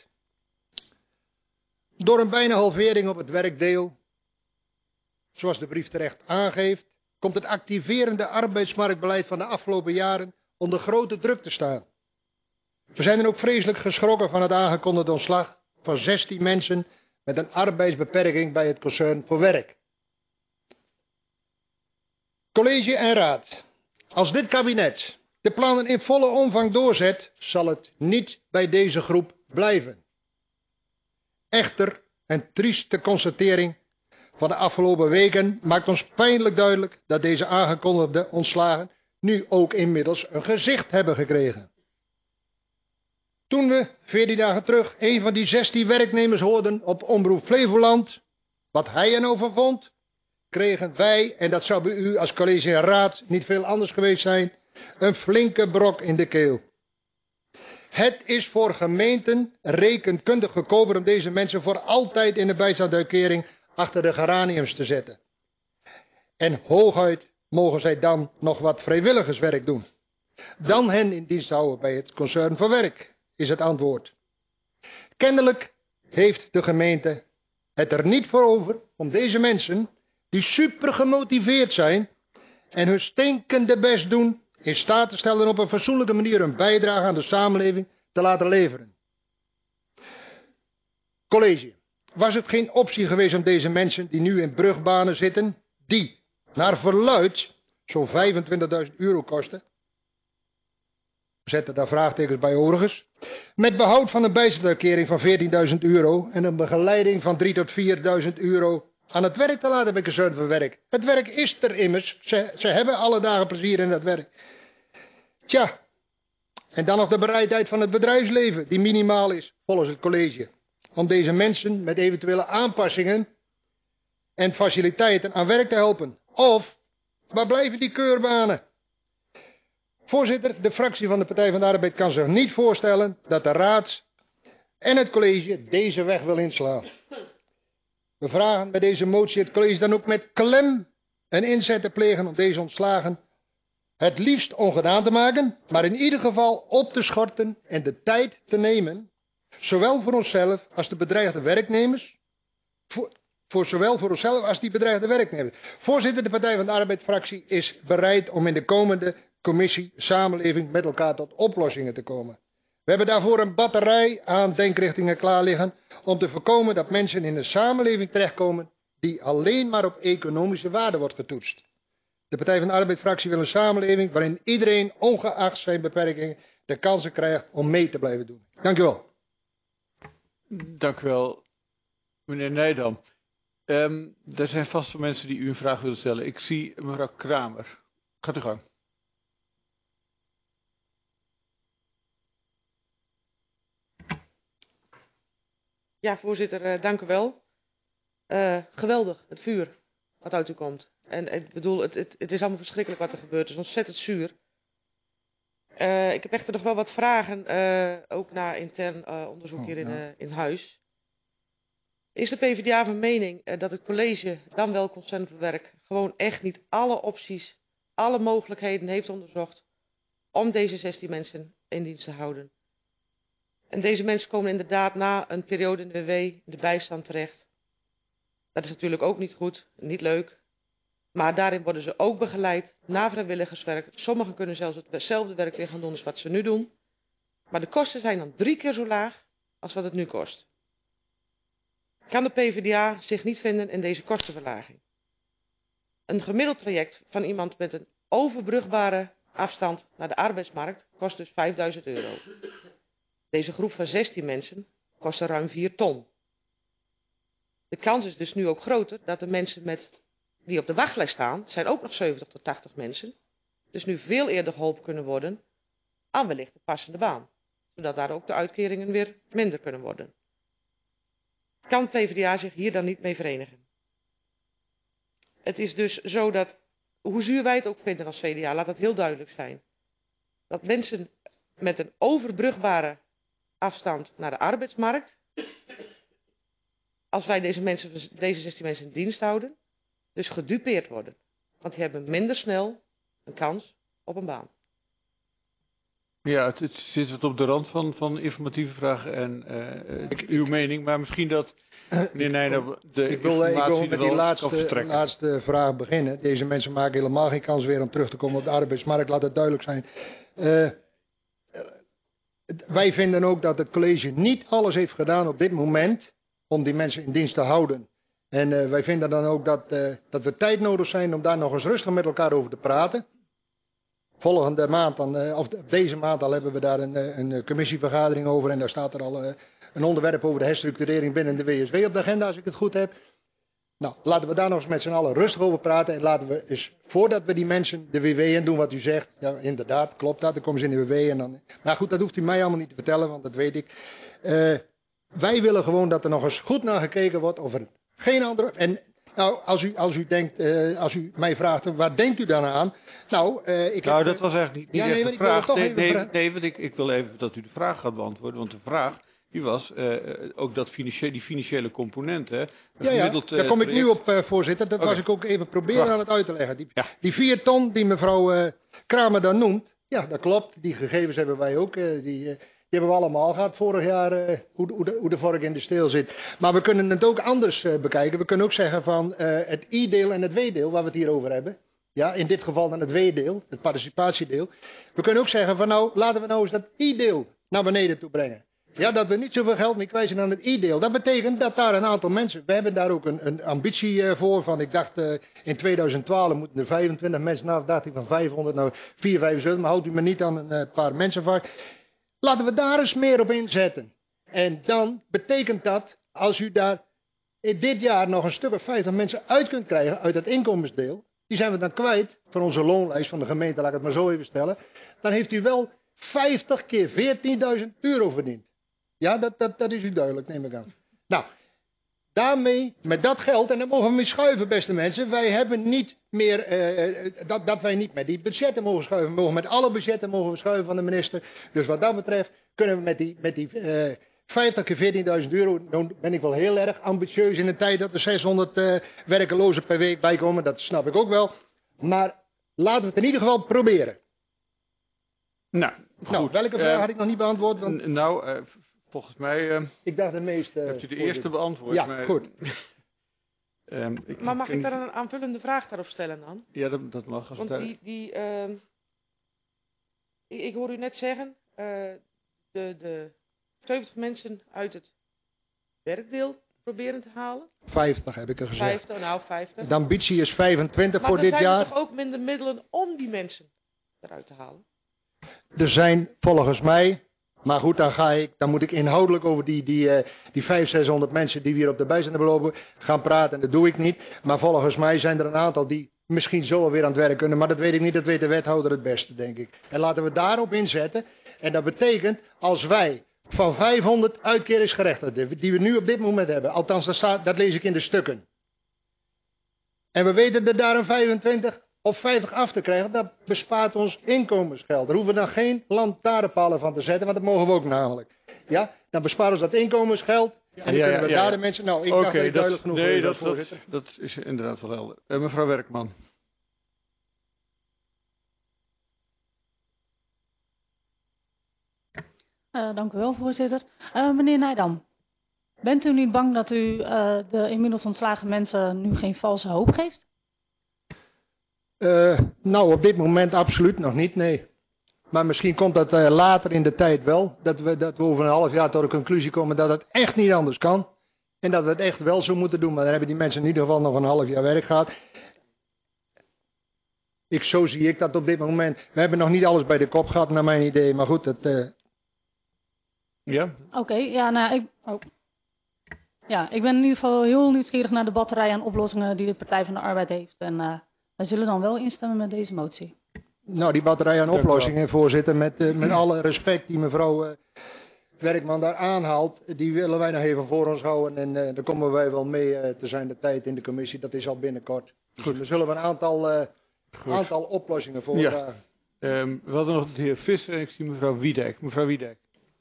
Door een bijna halvering op het werkdeel, zoals de brief terecht aangeeft, komt het activerende arbeidsmarktbeleid van de afgelopen jaren onder grote druk te staan. We zijn dan ook vreselijk geschrokken van het aangekondigde ontslag van 16 mensen met een arbeidsbeperking bij het Concern voor Werk. College en raad, als dit kabinet de plannen in volle omvang doorzet, zal het niet bij deze groep blijven. Echter, een trieste constatering van de afgelopen weken maakt ons pijnlijk duidelijk dat deze aangekondigde ontslagen nu ook inmiddels een gezicht hebben gekregen. Toen we 14 dagen terug een van die 16 werknemers hoorden op Omroep Flevoland, wat hij er nou van vond, kregen wij, en dat zou bij u als college en raad niet veel anders geweest zijn, een flinke brok in de keel. Het is voor gemeenten rekenkundig goedkoper om deze mensen voor altijd in de bijstandsuitkering achter de geraniums te zetten. En hooguit mogen zij dan nog wat vrijwilligerswerk doen. Dan hen in dienst houden bij het Concern voor Werk, is het antwoord. Kennelijk heeft de gemeente het er niet voor over om deze mensen, die super gemotiveerd zijn en hun stinkende best doen, in staat te stellen op een fatsoenlijke manier een bijdrage aan de samenleving te laten leveren. College, was het geen optie geweest om deze mensen die nu in brugbanen zitten, die naar verluidt zo'n €25.000 kosten, we zetten daar vraagtekens bij overigens, met behoud van een bijstandsuitkering van €14.000 en een begeleiding van €3.000 tot €4.000 aan het werk te laten bij Concern voor Werk. Het werk is er immers, ze hebben alle dagen plezier in dat werk. Tja, en dan nog de bereidheid van het bedrijfsleven, die minimaal is, volgens het college, om deze mensen met eventuele aanpassingen en faciliteiten aan werk te helpen. Of, waar blijven die keurbanen? Voorzitter, de fractie van de Partij van de Arbeid kan zich niet voorstellen dat de raad en het college deze weg wil inslaan. We vragen bij deze motie het college dan ook met klem een inzet te plegen om deze ontslagen het liefst ongedaan te maken, maar in ieder geval op te schorten en de tijd te nemen, zowel voor onszelf als de bedreigde werknemers, Zowel voor onszelf als die bedreigde werknemers. Voorzitter, de Partij van de Arbeid-fractie is bereid om in de komende commissie samenleving met elkaar tot oplossingen te komen. We hebben daarvoor een batterij aan denkrichtingen klaar liggen om te voorkomen dat mensen in een samenleving terechtkomen die alleen maar op economische waarde wordt getoetst. De Partij van de Arbeid-fractie wil een samenleving waarin iedereen, ongeacht zijn beperkingen, de kansen krijgt om mee te blijven doen. Dank u wel. Dank u wel, meneer Nijdam. Er zijn vast veel mensen die u een vraag willen stellen. Ik zie mevrouw Kramer. Gaat u gang. Ja, voorzitter, dank u wel. Geweldig, het vuur wat uit u komt. En ik bedoel, het is allemaal verschrikkelijk wat er gebeurt. Het is ontzettend zuur. Ik heb echter nog wel wat vragen, ook naar intern onderzoek hier in huis. Is de PvdA van mening dat het college, dan wel concernverwerk, gewoon echt niet alle opties, alle mogelijkheden heeft onderzocht om deze 16 mensen in dienst te houden? En deze mensen komen inderdaad na een periode in de WW in de bijstand terecht. Dat is natuurlijk ook niet goed, niet leuk. Maar daarin worden ze ook begeleid naar vrijwilligerswerk. Sommigen kunnen zelfs hetzelfde werk weer gaan doen als wat ze nu doen. Maar de kosten zijn dan 3 keer zo laag als wat het nu kost. Kan de PvdA zich niet vinden in deze kostenverlaging? Een gemiddeld traject van iemand met een overbrugbare afstand naar de arbeidsmarkt kost dus €5.000. Deze groep van 16 mensen kost ruim 4 ton. De kans is dus nu ook groter dat de mensen die op de wachtlijst staan, het zijn ook nog 70 tot 80 mensen, dus nu veel eerder geholpen kunnen worden aan wellicht een passende baan. Zodat daar ook de uitkeringen weer minder kunnen worden. Kan PvdA zich hier dan niet mee verenigen? Het is dus zo dat, hoe zuur wij het ook vinden als CDA, laat dat heel duidelijk zijn. Dat mensen met een overbrugbare afstand naar de arbeidsmarkt, als wij deze 16 mensen in dienst houden, dus gedupeerd worden. Want die hebben minder snel een kans op een baan. Ja, het zit wat op de rand van informatieve vragen en uw mening, maar misschien dat meneer Nijdam de Ik wil met die laatste laatste vraag beginnen. Deze mensen maken helemaal geen kans weer om terug te komen op de arbeidsmarkt, laat het duidelijk zijn. Wij vinden ook dat het college niet alles heeft gedaan op dit moment om die mensen in dienst te houden. En wij vinden dan ook dat we tijd nodig zijn om daar nog eens rustig met elkaar over te praten. Volgende maand, of deze maand al, hebben we daar een commissievergadering over. En daar staat er al een onderwerp over de herstructurering binnen de WSW op de agenda, als ik het goed heb. Nou, laten we daar nog eens met z'n allen rustig over praten. En laten we eens, voordat we die mensen de WW in doen wat u zegt. Ja, inderdaad, klopt dat. Dan komen ze in de WW en dan... Maar goed, dat hoeft u mij allemaal niet te vertellen, want dat weet ik. Wij willen gewoon dat er nog eens goed naar gekeken wordt of er geen andere... En nou, als u mij vraagt, waar denkt u dan aan? Nou, dat was eigenlijk niet echt de vraag. Nee, want ik wil even dat u de vraag gaat beantwoorden. Want de vraag, die was ook die financiële component. Hè, daar kom ik nu op, voorzitter. Dat was ik ook even proberen aan het uit te leggen. Die 4 ton die mevrouw Kramer dan noemt, ja, dat klopt. Die gegevens hebben wij ook. Die hebben we allemaal gehad vorig jaar, hoe de vork in de steel zit. Maar we kunnen het ook anders bekijken. We kunnen ook zeggen van het I-deel en het W-deel, waar we het hier over hebben. Ja, in dit geval dan het W-deel, het participatiedeel. We kunnen ook zeggen van nou, laten we nou eens dat I-deel naar beneden toe brengen. Ja, dat we niet zoveel geld meer kwijt zijn aan het I-deel. Dat betekent dat daar een aantal mensen, we hebben daar ook een ambitie voor van, ik dacht in 2012 moeten er 25 mensen, nou dacht ik van 500, nou 475, maar houdt u me niet aan een paar mensen vast. Laten we daar eens meer op inzetten. En dan betekent dat, als u daar dit jaar nog een stuk of 50 mensen uit kunt krijgen uit het inkomensdeel, die zijn we dan kwijt van onze loonlijst van de gemeente, laat ik het maar zo even stellen. Dan heeft u wel 50 keer €14.000 verdiend. Ja, dat is u duidelijk, neem ik aan. Nou, daarmee, met dat geld, en dan mogen we mee schuiven, beste mensen. Wij hebben niet meer, dat wij niet met die budgetten mogen schuiven. We mogen met alle budgetten mogen we schuiven van de minister. Dus wat dat betreft kunnen we met die 50 keer €14.000, dan ben ik wel heel erg ambitieus in de tijd dat er 600 werkelozen per week bij komen. Dat snap ik ook wel. Maar laten we het in ieder geval proberen. Nou, welke vraag had ik nog niet beantwoord? Want... Volgens mij ik dacht de meeste. Hebt u de eerste beantwoord? Ja, maar goed. Maar mag ik daar een aanvullende vraag daarop stellen dan? Ja, dat mag. Als Want ik hoor u net zeggen, de 70 mensen uit het werkdeel proberen te halen. 50 heb ik er gezegd. 50. De ambitie is 25 maar voor dit jaar. Maar er zijn toch ook minder middelen om die mensen eruit te halen? Er zijn volgens mij, maar goed, dan moet ik inhoudelijk over die 500, 600 mensen die we hier op de bijstand hebben lopen gaan praten. En dat doe ik niet. Maar volgens mij zijn er een aantal die misschien zo weer aan het werk kunnen. Maar dat weet ik niet, dat weet de wethouder het beste, denk ik. En laten we daarop inzetten. En dat betekent, als wij van 500 uitkeringsgerechtigden, die we nu op dit moment hebben, althans dat lees ik in de stukken. En we weten er daar een 25 of 50 af te krijgen, dat bespaart ons inkomensgeld. Daar hoeven we dan geen lantaarnpalen van te zetten, want dat mogen we ook namelijk. Ja, dan bespaart ons dat inkomensgeld. En dan kunnen we daar de mensen... Nou, ik dacht dat ik duidelijk genoeg was, voorzitter. Dat is inderdaad wel helder. Mevrouw Werkman. Dank u wel, voorzitter. Meneer Nijdam, bent u niet bang dat u de inmiddels ontslagen mensen nu geen valse hoop geeft? Nou, op dit moment absoluut nog niet, nee. Maar misschien komt dat later in de tijd wel. Dat we over een half jaar tot de conclusie komen dat het echt niet anders kan. En dat we het echt wel zo moeten doen. Maar dan hebben die mensen in ieder geval nog een half jaar werk gehad. Zo zie ik dat op dit moment. We hebben nog niet alles bij de kop gehad, naar mijn idee. Maar goed, het... Ja? Oké, ja, nou, ik ben in ieder geval heel nieuwsgierig naar de batterij aan oplossingen die de Partij van de Arbeid heeft. En wij zullen dan wel instemmen met deze motie. Nou, die batterij aan oplossingen, voorzitter, met alle respect die mevrouw Werkman daar aanhaalt, die willen wij nog even voor ons houden. En daar komen wij wel mee te zijn de tijd in de commissie, dat is al binnenkort. Goed. Dus zullen we een aantal oplossingen voordragen. Ja. We hadden nog de heer Visser en ik zie mevrouw Wiedijk. Mevrouw Wiedijk.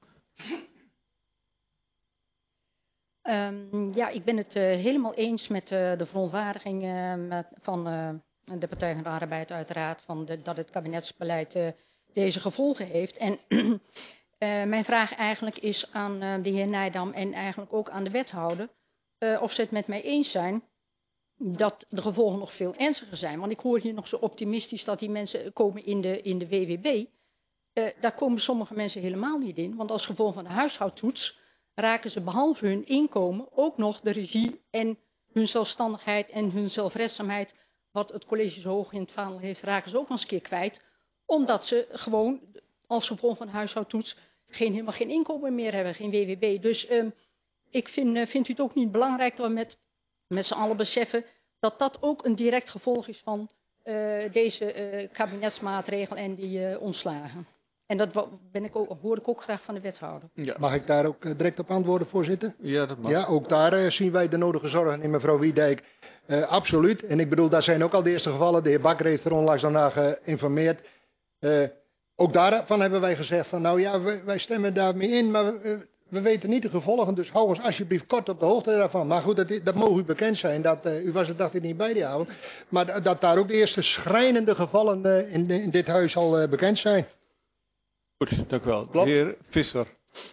Ja, ik ben het helemaal eens met de verontwaardiging van de Partij van de Arbeid uiteraard, dat het kabinetsbeleid deze gevolgen heeft. En mijn vraag eigenlijk is aan de heer Nijdam en eigenlijk ook aan de wethouder, of ze het met mij eens zijn dat de gevolgen nog veel ernstiger zijn. Want ik hoor hier nog zo optimistisch dat die mensen komen in de WWB. Daar komen sommige mensen helemaal niet in, want als gevolg van de huishoudtoets raken ze behalve hun inkomen ook nog de regie en hun zelfstandigheid en hun zelfredzaamheid, wat het college zo hoog in het vaandel heeft, raken ze ook nog eens een keer kwijt. Omdat ze gewoon als gevolg van de huishoudtoets helemaal geen inkomen meer hebben, geen WWB. Dus ik vind u het ook niet belangrijk dat we met z'n allen beseffen dat dat ook een direct gevolg is van deze kabinetsmaatregel en die ontslagen. En dat hoor ik ook graag van de wethouder. Ja. Mag ik daar ook direct op antwoorden, voorzitter? Ja, dat mag. Ja, ook daar zien wij de nodige zorgen in, mevrouw Wiedijk. Absoluut. En ik bedoel, daar zijn ook al de eerste gevallen. De heer Bakker heeft er onlangs daarna geïnformeerd. Ook daarvan hebben wij gezegd van, nou ja, wij stemmen daarmee in, maar we weten niet de gevolgen. Dus hou ons alsjeblieft kort op de hoogte daarvan. Maar goed, dat mogen u bekend zijn. U was er dacht ik niet bij die avond. Maar dat daar ook de eerste schrijnende gevallen in dit huis al bekend zijn. Goed, dank u wel. Klopt. De heer Visser.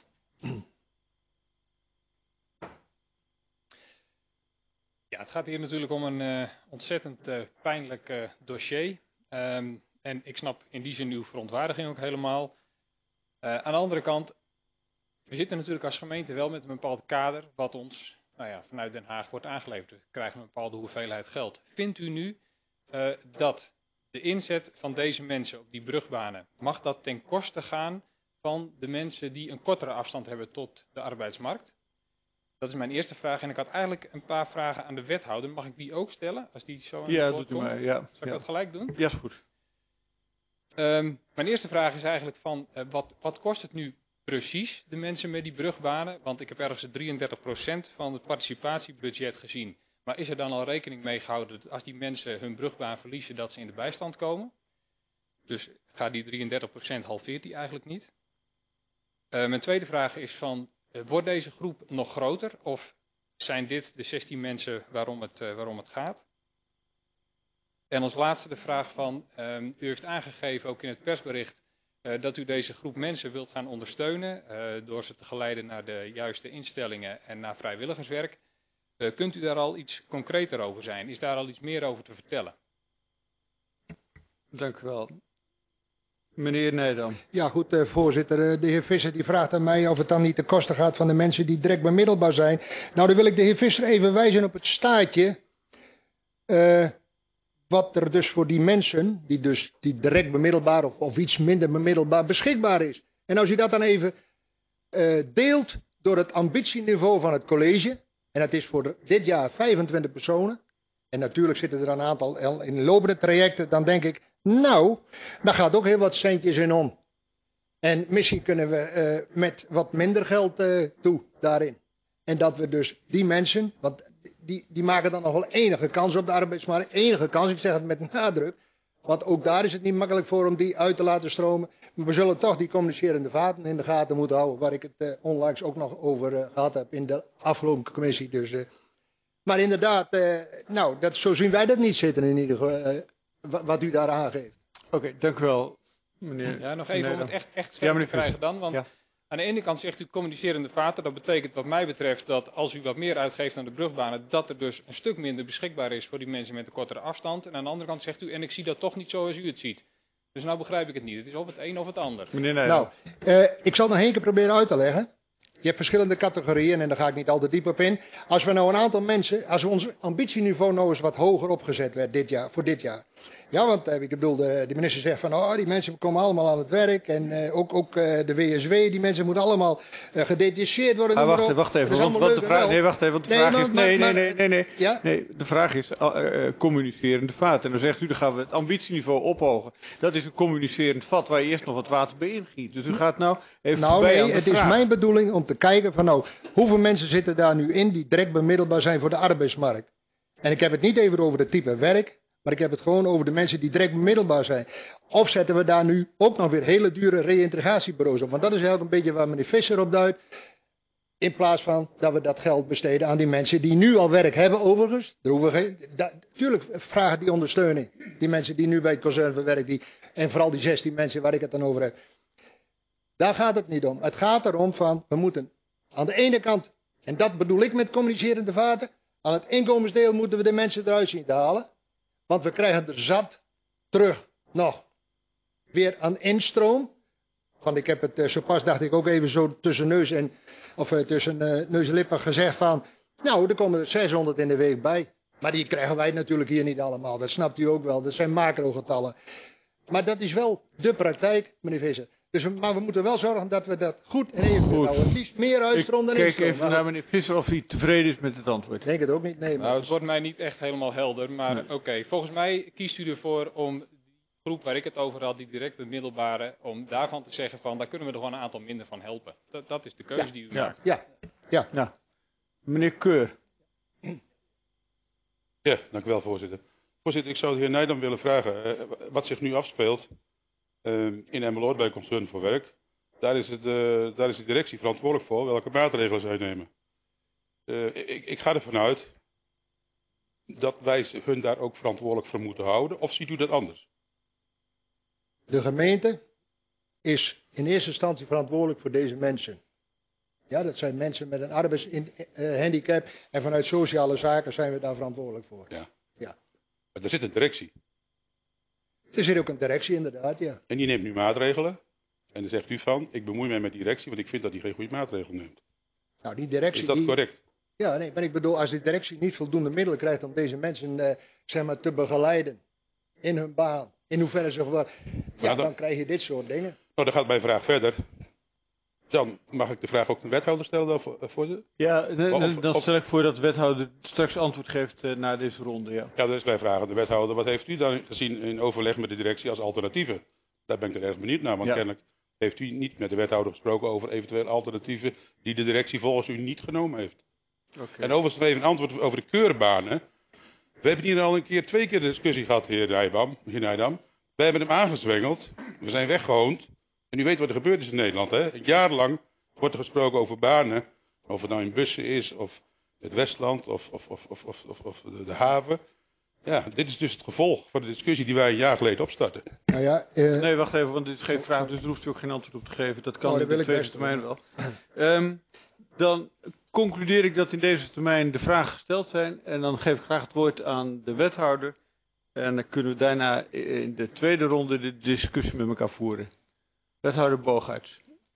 Ja, het gaat hier natuurlijk om een ontzettend pijnlijk dossier. En ik snap in die zin uw verontwaardiging ook helemaal. Aan de andere kant, we zitten natuurlijk als gemeente wel met een bepaald kader wat ons vanuit Den Haag wordt aangeleverd. We krijgen een bepaalde hoeveelheid geld. Vindt u nu dat de inzet van deze mensen op die brugbanen, mag dat ten koste gaan van de mensen die een kortere afstand hebben tot de arbeidsmarkt? Dat is mijn eerste vraag. En ik had eigenlijk een paar vragen aan de wethouder. Mag ik die ook stellen? Als die zo aan Ja, het woord doet u komt? maar. Ja. Zal ik dat gelijk doen? Ja, is goed. Mijn eerste vraag is eigenlijk van, wat kost het nu precies, de mensen met die brugbanen? Want ik heb ergens 33% van het participatiebudget gezien. Maar is er dan al rekening mee gehouden dat als die mensen hun brugbaan verliezen, dat ze in de bijstand komen? Dus gaat die 33% halveert die eigenlijk niet? Mijn tweede vraag is van, wordt deze groep nog groter? Of zijn dit de 16 mensen waarom het gaat? En als laatste de vraag van, u heeft aangegeven ook in het persbericht dat u deze groep mensen wilt gaan ondersteunen door ze te geleiden naar de juiste instellingen en naar vrijwilligerswerk. Kunt u daar al iets concreter over zijn? Is daar al iets meer over te vertellen? Dank u wel. Meneer Nijdam. Ja, goed, voorzitter. De heer Visser die vraagt aan mij of het dan niet ten koste gaat van de mensen die direct bemiddelbaar zijn. Nou, dan wil ik de heer Visser even wijzen op het staatje. Wat er dus voor die mensen, die direct bemiddelbaar of iets minder bemiddelbaar beschikbaar is. En als u dat dan even deelt door het ambitieniveau van het college. En dat is voor dit jaar 25 personen. En natuurlijk zitten er een aantal in lopende trajecten. Dan denk ik, nou, daar gaat ook heel wat centjes in om. En misschien kunnen we met wat minder geld toe daarin. En dat we dus die mensen, want die maken dan nog wel enige kans op de arbeidsmarkt. Enige kans, ik zeg het met nadruk. Want ook daar is het niet makkelijk voor om die uit te laten stromen. Maar we zullen toch die communicerende vaten in de gaten moeten houden. Waar ik het onlangs ook nog over gehad heb in de afgelopen commissie. Dus, maar inderdaad, nou, zo zien wij dat niet zitten in ieder geval. Wat u daar aangeeft. Oké, dank u wel, meneer. Ja, nog even om het echt scherp te krijgen dan. Want aan de ene kant zegt u communicerende vaten. Dat betekent wat mij betreft dat als u wat meer uitgeeft aan de brugbanen, dat er dus een stuk minder beschikbaar is voor die mensen met een kortere afstand. En aan de andere kant zegt u, en ik zie dat toch niet zoals u het ziet. Dus nou begrijp ik het niet. Het is of het een of het ander. Meneer Nijland. Nou, ik zal nog één keer proberen uit te leggen. Je hebt verschillende categorieën en daar ga ik niet al te diep op in. Als we nou een aantal mensen, als ons ambitieniveau nou eens wat hoger opgezet werd voor dit jaar. Ja, want ik bedoel, de minister zegt van, oh, die mensen komen allemaal aan het werk. En ook de WSW, die mensen moeten allemaal gedetacheerd worden. Wacht even, want de vraag, want de vraag is, nee, de vraag is communicerende vaat. En dan zegt u, dan gaan we het ambitieniveau ophogen. Dat is een communicerend vat waar je eerst nog wat water bij ingiet. Dus u gaat nou even voorbij aan de vraag. Het is mijn bedoeling om te kijken van, nou, hoeveel mensen zitten daar nu in die direct bemiddelbaar zijn voor de arbeidsmarkt. En ik heb het niet even over het type werk. Maar ik heb het gewoon over de mensen die direct bemiddelbaar zijn. Of zetten we daar nu ook nog weer hele dure reïntegratiebureaus op. Want dat is eigenlijk een beetje waar meneer Visser op duidt. In plaats van dat we dat geld besteden aan die mensen die nu al werk hebben overigens. Tuurlijk vragen die ondersteuning. Die mensen die nu bij het concern verwerken. En vooral die 16 mensen waar ik het dan over heb. Daar gaat het niet om. Het gaat erom van, we moeten aan de ene kant, en dat bedoel ik met communicerende vaten. Aan het inkomensdeel moeten we de mensen eruit zien te halen. Want we krijgen er zat terug nog weer aan instroom. Want ik heb het zo pas, dacht ik ook even zo tussen neus en lippen gezegd van, nou, er komen er 600 in de week bij. Maar die krijgen wij natuurlijk hier niet allemaal. Dat snapt u ook wel. Dat zijn macrogetallen. Maar dat is wel de praktijk, meneer Visser. Dus, maar we moeten wel zorgen dat we dat goed en even houden. Het liefst meer uitstroom dan instroom. Kijk even naar meneer Visser of hij tevreden is met het antwoord. Ik denk het ook niet. Nee, nou, het wordt mij niet echt helemaal helder. Maar oké, volgens mij kiest u ervoor om die groep waar ik het over had, die direct bemiddelbare, om daarvan te zeggen van, daar kunnen we er gewoon een aantal minder van helpen. Dat is de keuze die u maakt. Ja. Meneer Keur. Ja, dank u wel, voorzitter. Voorzitter, ik zou de heer Nijdam willen vragen, wat zich nu afspeelt in Emmeloord bij Concern voor Werk. Daar is de directie verantwoordelijk voor welke maatregelen zij nemen. Ik ga ervan uit dat wij hun daar ook verantwoordelijk voor moeten houden. Of ziet u dat anders? De gemeente is in eerste instantie verantwoordelijk voor deze mensen. Ja, dat zijn mensen met een arbeidshandicap. En vanuit sociale zaken zijn we daar verantwoordelijk voor. Ja. Maar er zit een directie. Er zit ook een directie, inderdaad, ja. En die neemt nu maatregelen. En dan zegt u van, ik bemoei mij met die directie, want ik vind dat die geen goede maatregelen neemt. Nou, die directie... Is dat correct? Ja, nee, maar ik bedoel, als die directie niet voldoende middelen krijgt om deze mensen zeg maar, te begeleiden in hun baan, in hoeverre ze gewoon... Ja, dan krijg je dit soort dingen. Nou, dan gaat mijn vraag verder. Dan mag ik de vraag ook de wethouder stellen, voorzitter? Ja, dan stel ik voor dat de wethouder straks antwoord geeft na deze ronde. Ja, dat is mijn vraag aan de wethouder. Wat heeft u dan gezien in overleg met de directie als alternatieven? Daar ben ik er erg benieuwd naar, want kennelijk heeft u niet met de wethouder gesproken over eventueel alternatieven die de directie volgens u niet genomen heeft. Okay. En overigens nog even een antwoord over de keurbanen. We hebben hier al twee keer de discussie gehad, heer Nijdam. We hebben hem aangezwengeld, we zijn weggehoond. En u weet wat er gebeurd is in Nederland. Hè? Jarenlang wordt er gesproken over banen. Of het nou in bussen is, of het Westland, of de haven. Ja, dit is dus het gevolg van de discussie die wij een jaar geleden opstarten. Nou ja, nee, wacht even, want dit is geen vraag, dus daar hoeft u ook geen antwoord op te geven. Dat kan in de tweede termijn wel. Dan concludeer ik dat in deze termijn de vragen gesteld zijn. En dan geef ik graag het woord aan de wethouder. En dan kunnen we daarna in de tweede ronde de discussie met elkaar voeren. Wethouder Boogaerts.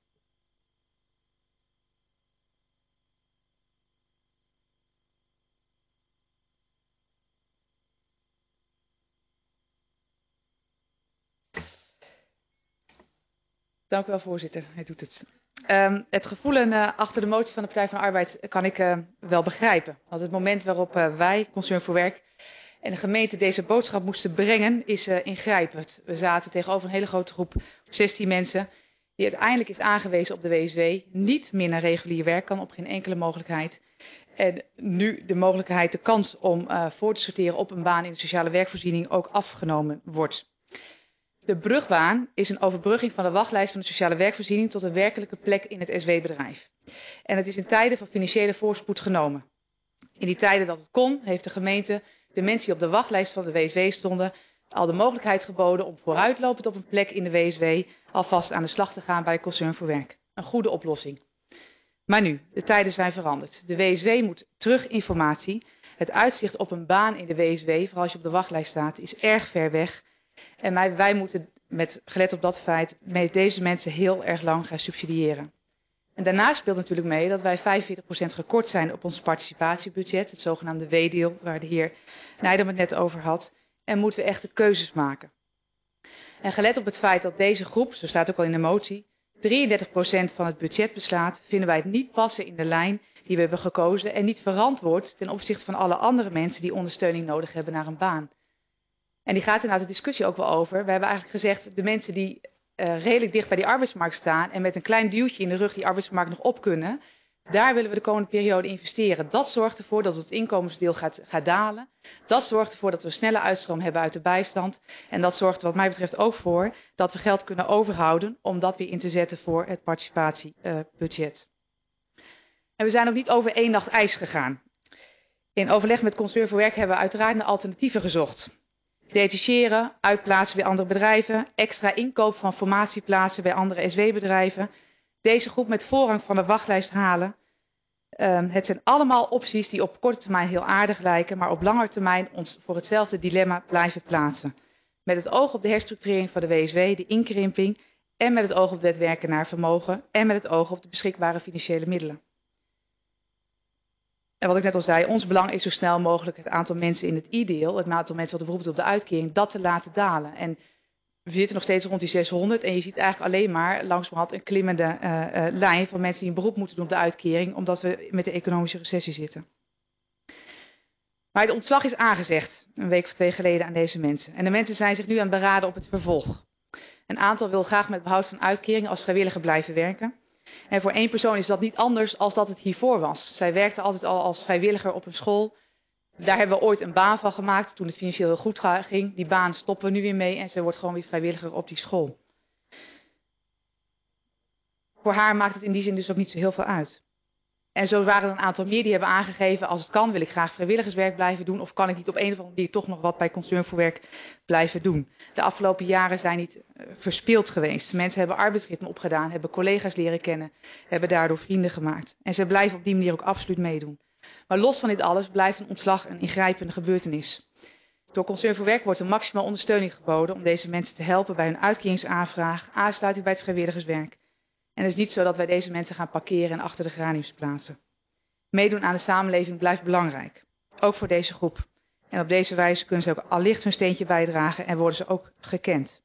Dank u wel, voorzitter. Hij doet het. Het gevoelen achter de motie van de Partij van de Arbeid kan ik wel begrijpen. Want het moment waarop wij, Concern voor Werk en de gemeente deze boodschap moesten brengen, is ingrijpend. We zaten tegenover een hele grote groep, 16 mensen, die uiteindelijk is aangewezen op de WSW, niet meer naar regulier werk kan op geen enkele mogelijkheid. En nu de mogelijkheid, de kans om voor te sorteren op een baan in de sociale werkvoorziening ook afgenomen wordt. De brugbaan is een overbrugging van de wachtlijst van de sociale werkvoorziening tot een werkelijke plek in het SW-bedrijf. En het is in tijden van financiële voorspoed genomen. In die tijden dat het kon, heeft de gemeente de mensen die op de wachtlijst van de WSW stonden al de mogelijkheid geboden om vooruitlopend op een plek in de WSW alvast aan de slag te gaan bij Concern voor Werk. Een goede oplossing. Maar nu, de tijden zijn veranderd. De WSW moet terug informatie. Het uitzicht op een baan in de WSW, vooral als je op de wachtlijst staat, is erg ver weg. En wij moeten, gelet op dat feit, met deze mensen heel erg lang gaan subsidiëren. En daarnaast speelt natuurlijk mee dat wij 45% gekort zijn op ons participatiebudget, het zogenaamde W-deel, waar de heer Nijdam het net over had. En moeten we echte keuzes maken. En gelet op het feit dat deze groep, zo staat ook al in de motie, 33% van het budget beslaat, vinden wij het niet passen in de lijn die we hebben gekozen en niet verantwoord ten opzichte van alle andere mensen die ondersteuning nodig hebben naar een baan. En die gaat er nou de discussie ook wel over. We hebben eigenlijk gezegd, de mensen die redelijk dicht bij die arbeidsmarkt staan en met een klein duwtje in de rug die arbeidsmarkt nog op kunnen, daar willen we de komende periode investeren. Dat zorgt ervoor dat het inkomensdeel gaat dalen. Dat zorgt ervoor dat we snelle uitstroom hebben uit de bijstand. En dat zorgt wat mij betreft ook voor dat we geld kunnen overhouden om dat weer in te zetten voor het participatiebudget. En we zijn ook niet over één nacht ijs gegaan. In overleg met Concern voor Werk hebben we uiteraard naar alternatieven gezocht. Detacheren, uitplaatsen bij andere bedrijven, extra inkoop van formatieplaatsen bij andere SW-bedrijven. Deze groep met voorrang van de wachtlijst halen. Het zijn allemaal opties die op korte termijn heel aardig lijken, maar op lange termijn ons voor hetzelfde dilemma blijven plaatsen. Met het oog op de herstructurering van de WSW, de inkrimping en met het oog op het werken naar vermogen en met het oog op de beschikbare financiële middelen. En wat ik net al zei, ons belang is zo snel mogelijk het aantal mensen in het I-deel, het aantal mensen wat beroep doet op de uitkering, dat te laten dalen. En we zitten nog steeds rond die 600 en je ziet eigenlijk alleen maar langzamerhand een klimmende lijn van mensen die een beroep moeten doen op de uitkering, omdat we met de economische recessie zitten. Maar het ontslag is aangezegd, een week of 2 geleden aan deze mensen. En de mensen zijn zich nu aan het beraden op het vervolg. Een aantal wil graag met behoud van uitkering als vrijwilliger blijven werken. En voor één persoon is dat niet anders als dat het hiervoor was. Zij werkte altijd al als vrijwilliger op een school. Daar hebben we ooit een baan van gemaakt toen het financieel heel goed ging. Die baan stoppen we nu weer mee en ze wordt gewoon weer vrijwilliger op die school. Voor haar maakt het in die zin dus ook niet zo heel veel uit. En zo waren er een aantal meer die hebben aangegeven, als het kan wil ik graag vrijwilligerswerk blijven doen of kan ik niet op een of andere manier toch nog wat bij Concern voor Werk blijven doen. De afgelopen jaren zijn niet verspild geweest. Mensen hebben arbeidsritme opgedaan, hebben collega's leren kennen, hebben daardoor vrienden gemaakt. En ze blijven op die manier ook absoluut meedoen. Maar los van dit alles blijft een ontslag een ingrijpende gebeurtenis. Door Concern voor Werk wordt er maximaal ondersteuning geboden om deze mensen te helpen bij hun uitkeringsaanvraag, aansluiting bij het vrijwilligerswerk. En het is niet zo dat wij deze mensen gaan parkeren en achter de geraniums plaatsen. Meedoen aan de samenleving blijft belangrijk. Ook voor deze groep. En op deze wijze kunnen ze ook allicht hun steentje bijdragen en worden ze ook gekend.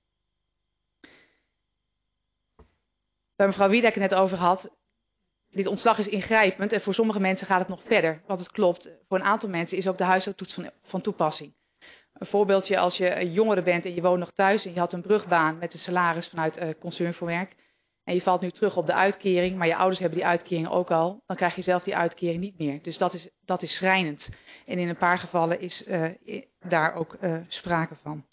Waar mevrouw Wiedek het net over had, dit ontslag is ingrijpend en voor sommige mensen gaat het nog verder. Want het klopt, voor een aantal mensen is ook de huishoudtoets van toepassing. Een voorbeeldje, als je een jongere bent en je woont nog thuis en je had een brugbaan met een salaris vanuit Concern voor Werk. En je valt nu terug op de uitkering, maar je ouders hebben die uitkering ook al, dan krijg je zelf die uitkering niet meer. Dus dat is schrijnend. En in een paar gevallen is daar ook sprake van.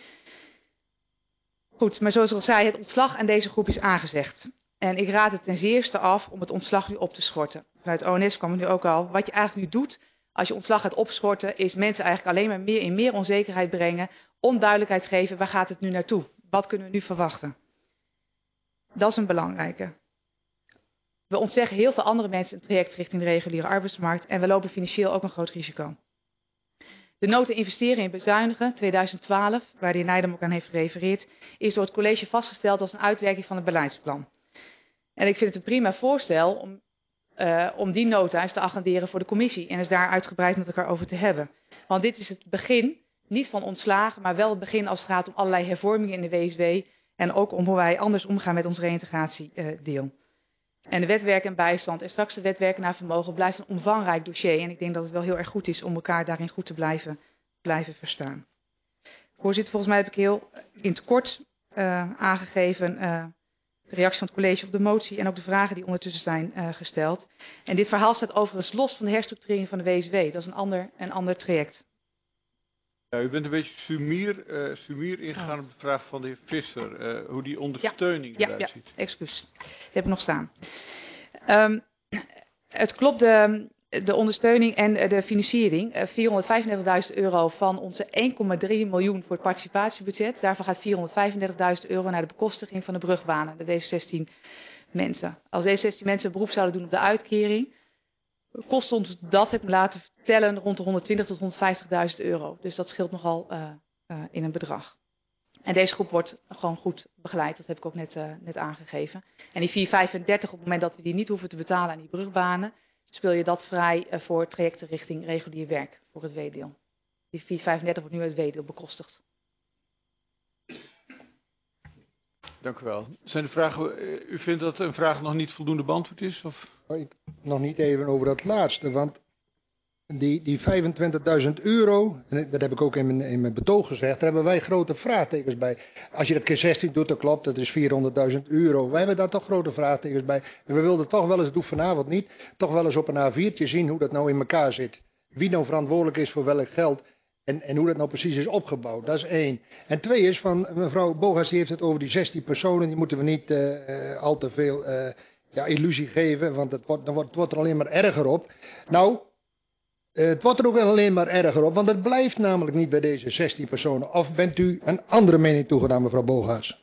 Goed, maar zoals ik al zei, het ontslag aan deze groep is aangezegd. En ik raad het ten zeerste af om het ontslag nu op te schorten. Vanuit ONS kwam het nu ook al. Wat je eigenlijk nu doet, als je ontslag gaat opschorten, is mensen eigenlijk alleen maar meer onzekerheid brengen, onduidelijkheid geven, waar gaat het nu naartoe? Wat kunnen we nu verwachten? Dat is een belangrijke. We ontzeggen heel veel andere mensen een traject richting de reguliere arbeidsmarkt en we lopen financieel ook een groot risico. De nood te investeren in bezuinigen, 2012, waar de heer Nijdam ook aan heeft gerefereerd, is door het college vastgesteld als een uitwerking van het beleidsplan. En ik vind het een prima voorstel om die nota eens te agenderen voor de commissie en eens daar uitgebreid met elkaar over te hebben. Want dit is het begin, niet van ontslagen, maar wel het begin als het gaat om allerlei hervormingen in de WSW en ook om hoe wij anders omgaan met ons reïntegratiedeel. En de wetwerk en bijstand en straks de wetwerken naar vermogen blijft een omvangrijk dossier. En ik denk dat het wel heel erg goed is om elkaar daarin goed te blijven verstaan. Voorzitter, volgens mij heb ik heel in het kort aangegeven de reactie van het college op de motie en ook de vragen die ondertussen zijn gesteld. En dit verhaal staat overigens los van de herstructurering van de WSW. Dat is een ander traject. Ja, u bent een beetje sumier ingegaan op de vraag van de heer Visser. Hoe die ondersteuning eruit ziet. Ja, excuus. Die heb ik nog staan. Het klopt, de ondersteuning en de financiering. 435.000 euro van onze 1,3 miljoen voor het participatiebudget. Daarvan gaat 435.000 euro naar de bekostiging van de brugbanen. De deze 16 mensen. Als deze 16 mensen een beroep zouden doen op de uitkering, kost ons dat, heb ik me laten vertellen, rond de 120.000 tot 150.000 euro. Dus dat scheelt nogal in een bedrag. En deze groep wordt gewoon goed begeleid. Dat heb ik ook net aangegeven. En die 435, op het moment dat we die niet hoeven te betalen aan die brugbanen, speel je dat vrij voor trajecten richting regulier werk voor het W-deel. Die 435 wordt nu uit W-deel bekostigd. Dank u wel. Zijn de vragen, u vindt dat een vraag nog niet voldoende beantwoord is? Of? Nog niet even over dat laatste, want die 25.000 euro, en dat heb ik ook in mijn betoog gezegd, daar hebben wij grote vraagtekens bij. Als je dat keer 16 doet, dat klopt, dat is 400.000 euro. Wij hebben daar toch grote vraagtekens bij. En we wilden toch wel eens, dat doe vanavond niet, toch wel eens op een A4'tje zien hoe dat nou in elkaar zit. Wie nou verantwoordelijk is voor welk geld en hoe dat nou precies is opgebouwd. Dat is 1. En 2 is van, mevrouw Bogas die heeft het over die 16 personen, die moeten we niet al te veel illusie geven, want het wordt er alleen maar erger op. Nou, het wordt er ook wel alleen maar erger op, want het blijft namelijk niet bij deze 16 personen. Of bent u een andere mening toegedaan, mevrouw Bogaerts?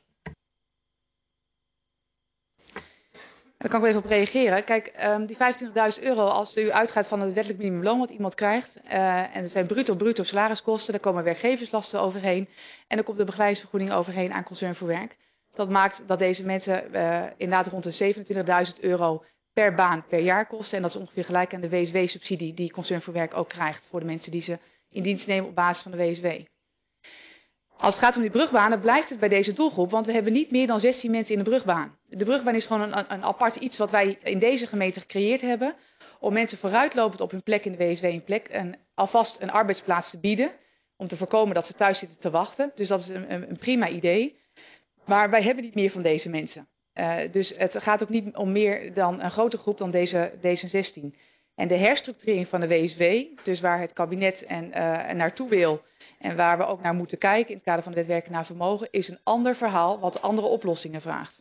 Daar kan ik even op reageren. Kijk, die 25.000 euro, als u uitgaat van het wettelijk minimumloon wat iemand krijgt, en het zijn bruto salariskosten, daar komen werkgeverslasten overheen en er komt de begeleidingsvergoeding overheen aan Concern voor Werk. Dat maakt dat deze mensen inderdaad rond de 27.000 euro per baan per jaar kosten. En dat is ongeveer gelijk aan de WSW-subsidie die Concern voor Werk ook krijgt voor de mensen die ze in dienst nemen op basis van de WSW. Als het gaat om die brugbanen blijft het bij deze doelgroep, want we hebben niet meer dan 16 mensen in de brugbaan. De brugbaan is gewoon een apart iets wat wij in deze gemeente gecreëerd hebben om mensen vooruitlopend op hun plek in de WSW alvast een arbeidsplaats te bieden, om te voorkomen dat ze thuis zitten te wachten. Dus dat is een prima idee. Maar wij hebben niet meer van deze mensen. Dus het gaat ook niet om meer dan een grote groep dan deze 16. En de herstructurering van de WSW, dus waar het kabinet naartoe wil en waar we ook naar moeten kijken in het kader van de wetwerken naar vermogen, is een ander verhaal wat andere oplossingen vraagt.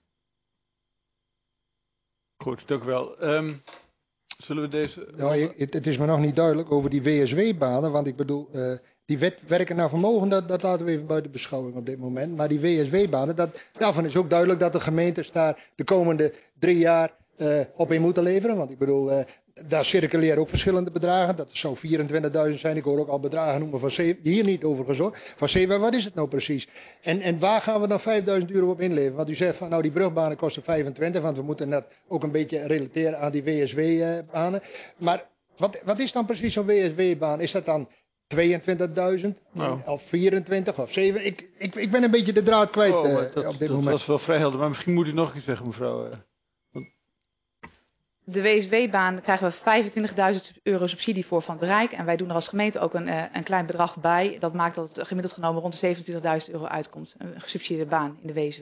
Goed, dank u wel. Zullen we deze... Nou, het is me nog niet duidelijk over die WSW-banen, want ik bedoel, die wetwerken naar vermogen, dat laten we even buiten beschouwing op dit moment. Maar die WSW-banen, daarvan is ook duidelijk dat de gemeentes daar de komende 3 jaar op in moeten leveren. Want ik bedoel, daar circuleren ook verschillende bedragen. Dat zou 24.000 zijn. Ik hoor ook al bedragen noemen van 7, hier niet over gezorgd. Van 7, wat is het nou precies? En waar gaan we dan 5.000 euro op inleveren? Want u zegt van, nou die brugbanen kosten 25, want we moeten dat ook een beetje relateren aan die WSW-banen. Maar wat is dan precies zo'n WSW-baan? Is dat dan 22.000 of 24 of 7? Ik ben een beetje de draad kwijt op dit moment. Dat was wel vrij helder, maar misschien moet u nog iets zeggen, mevrouw. De WSW-baan krijgen we 25.000 euro subsidie voor van het Rijk. En wij doen er als gemeente ook een klein bedrag bij. Dat maakt dat het gemiddeld genomen rond de 27.000 euro uitkomt. Een gesubsidieerde baan in de WSW.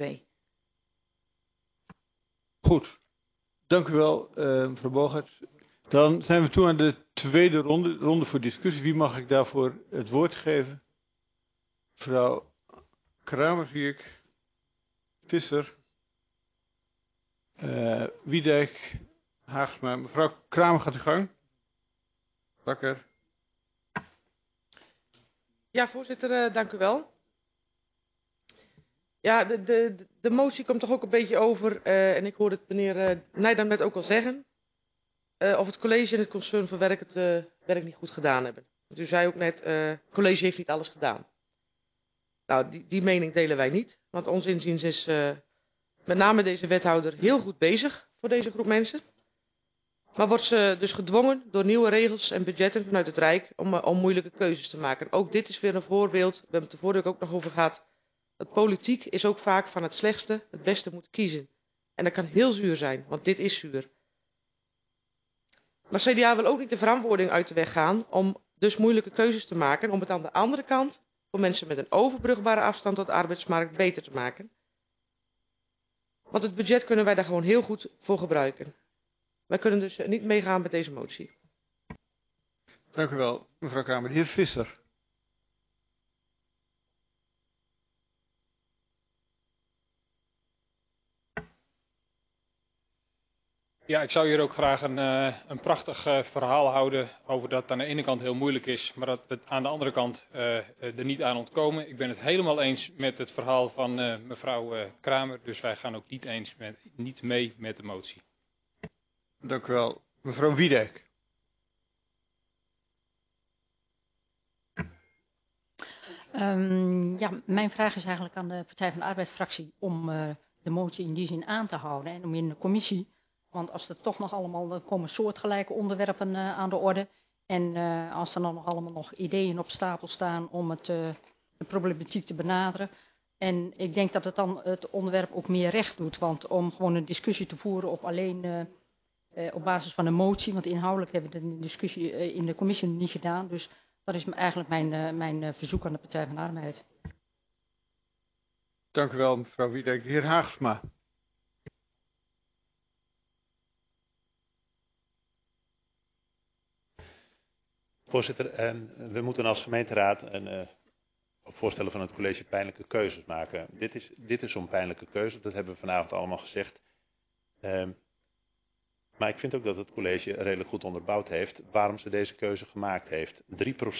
Goed. Dank u wel, mevrouw Bogaerts. Dan zijn we toe aan de tweede ronde voor discussie. Wie mag ik daarvoor het woord geven? Mevrouw Kramer zie ik. Visser. Wiedijk. Haagsma. Mevrouw Kramer gaat de gang. Bakker. Ja, voorzitter, dank u wel. Ja, de motie komt toch ook een beetje over, en ik hoorde het meneer Nijdam net ook al zeggen, of het college en het concern voor werk het werk niet goed gedaan hebben. Want u zei ook net, het college heeft niet alles gedaan. Nou, die mening delen wij niet. Want ons inziens is met name deze wethouder heel goed bezig voor deze groep mensen. Maar wordt ze dus gedwongen door nieuwe regels en budgetten vanuit het Rijk om moeilijke keuzes te maken. Ook dit is weer een voorbeeld, we hebben het er vorige ook nog over gehad. Dat politiek is ook vaak van het slechtste het beste moet kiezen. En dat kan heel zuur zijn, want dit is zuur. Maar CDA wil ook niet de verantwoording uit de weg gaan om dus moeilijke keuzes te maken. Om het aan de andere kant voor mensen met een overbrugbare afstand tot de arbeidsmarkt beter te maken. Want het budget kunnen wij daar gewoon heel goed voor gebruiken. Wij kunnen dus niet meegaan met deze motie. Dank u wel, mevrouw Kramer. De heer Visser. Ja, ik zou hier ook graag een prachtig verhaal houden over dat het aan de ene kant heel moeilijk is, maar dat we het aan de andere kant er niet aan ontkomen. Ik ben het helemaal eens met het verhaal van mevrouw Kramer, dus wij gaan ook niet mee met de motie. Dank u wel. Mevrouw Wiedek. Ja, mijn vraag is eigenlijk aan de Partij van de Arbeidsfractie om de motie in die zin aan te houden en om in de commissie. Want als er toch nog allemaal komen soortgelijke onderwerpen aan de orde. En als er dan nog allemaal nog ideeën op stapel staan om de problematiek te benaderen. En ik denk dat het dan het onderwerp ook meer recht doet. Want om gewoon een discussie te voeren op alleen op basis van een motie. Want inhoudelijk hebben we de discussie in de commissie niet gedaan. Dus dat is eigenlijk mijn verzoek aan de Partij van de Arbeid. Dank u wel, mevrouw Wiedek. De heer Haagsma. Voorzitter, we moeten als gemeenteraad op voorstellen van het college pijnlijke keuzes maken. Dit is zo'n pijnlijke keuze, dat hebben we vanavond allemaal gezegd. Maar ik vind ook dat het college redelijk goed onderbouwd heeft waarom ze deze keuze gemaakt heeft. 33%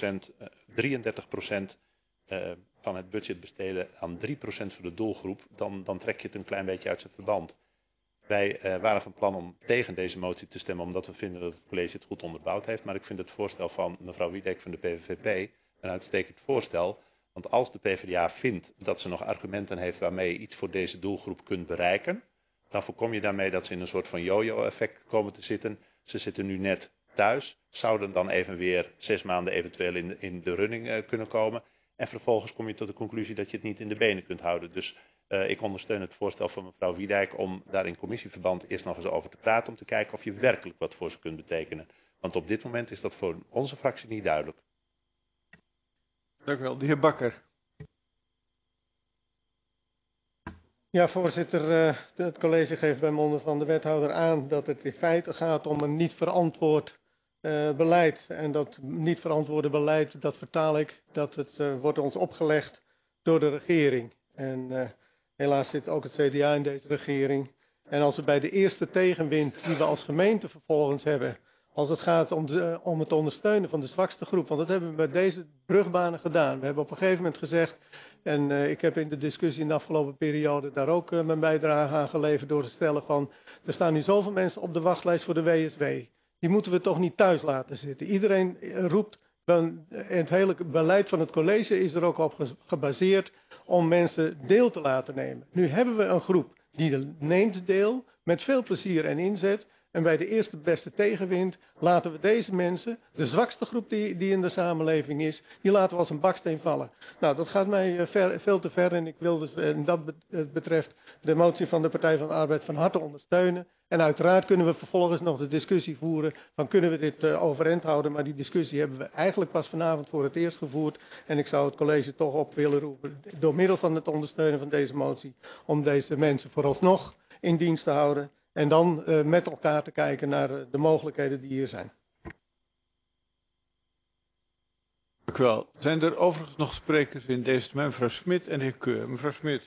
van het budget besteden aan 3% voor de doelgroep, dan trek je het een klein beetje uit zijn verband. Wij waren van plan om tegen deze motie te stemmen, omdat we vinden dat het college het goed onderbouwd heeft. Maar ik vind het voorstel van mevrouw Wiedek van de PVV een uitstekend voorstel. Want als de PvdA vindt dat ze nog argumenten heeft waarmee je iets voor deze doelgroep kunt bereiken, dan voorkom je daarmee dat ze in een soort van yo-yo-effect komen te zitten. Ze zitten nu net thuis, zouden dan even weer 6 maanden eventueel in de running kunnen komen. En vervolgens kom je tot de conclusie dat je het niet in de benen kunt houden. Dus ik ondersteun het voorstel van mevrouw Wiedijk om daar in commissieverband eerst nog eens over te praten. Om te kijken of je werkelijk wat voor ze kunt betekenen. Want op dit moment is dat voor onze fractie niet duidelijk. Dank u wel. De heer Bakker. Ja, voorzitter, het college geeft bij monden van de wethouder aan dat het in feite gaat om een niet verantwoord beleid. En dat niet verantwoorde beleid, dat vertaal ik, dat het wordt ons opgelegd door de regering. En helaas zit ook het CDA in deze regering. En als we bij de eerste tegenwind die we als gemeente vervolgens hebben, als het gaat om het ondersteunen van de zwakste groep, want dat hebben we met deze brugbanen gedaan. We hebben op een gegeven moment gezegd, en ik heb in de discussie in de afgelopen periode daar ook mijn bijdrage aan geleverd door te stellen van, er staan nu zoveel mensen op de wachtlijst voor de WSW. Die moeten we toch niet thuis laten zitten. Iedereen roept, het hele beleid van het college is er ook op gebaseerd om mensen deel te laten nemen. Nu hebben we een groep die neemt deel met veel plezier en inzet. En bij de eerste beste tegenwind laten we deze mensen, de zwakste groep die in de samenleving is, die laten we als een baksteen vallen. Nou, dat gaat mij veel te ver en ik wil dus dat betreft de motie van de Partij van de Arbeid van harte ondersteunen. En uiteraard kunnen we vervolgens nog de discussie voeren van kunnen we dit overeind houden. Maar die discussie hebben we eigenlijk pas vanavond voor het eerst gevoerd. En ik zou het college toch op willen roepen door middel van het ondersteunen van deze motie om deze mensen vooralsnog in dienst te houden. En dan met elkaar te kijken naar de mogelijkheden die hier zijn. Dank u wel. Zijn er overigens nog sprekers in deze termijn? Mevrouw Smit en de heer Keur. Mevrouw Smit.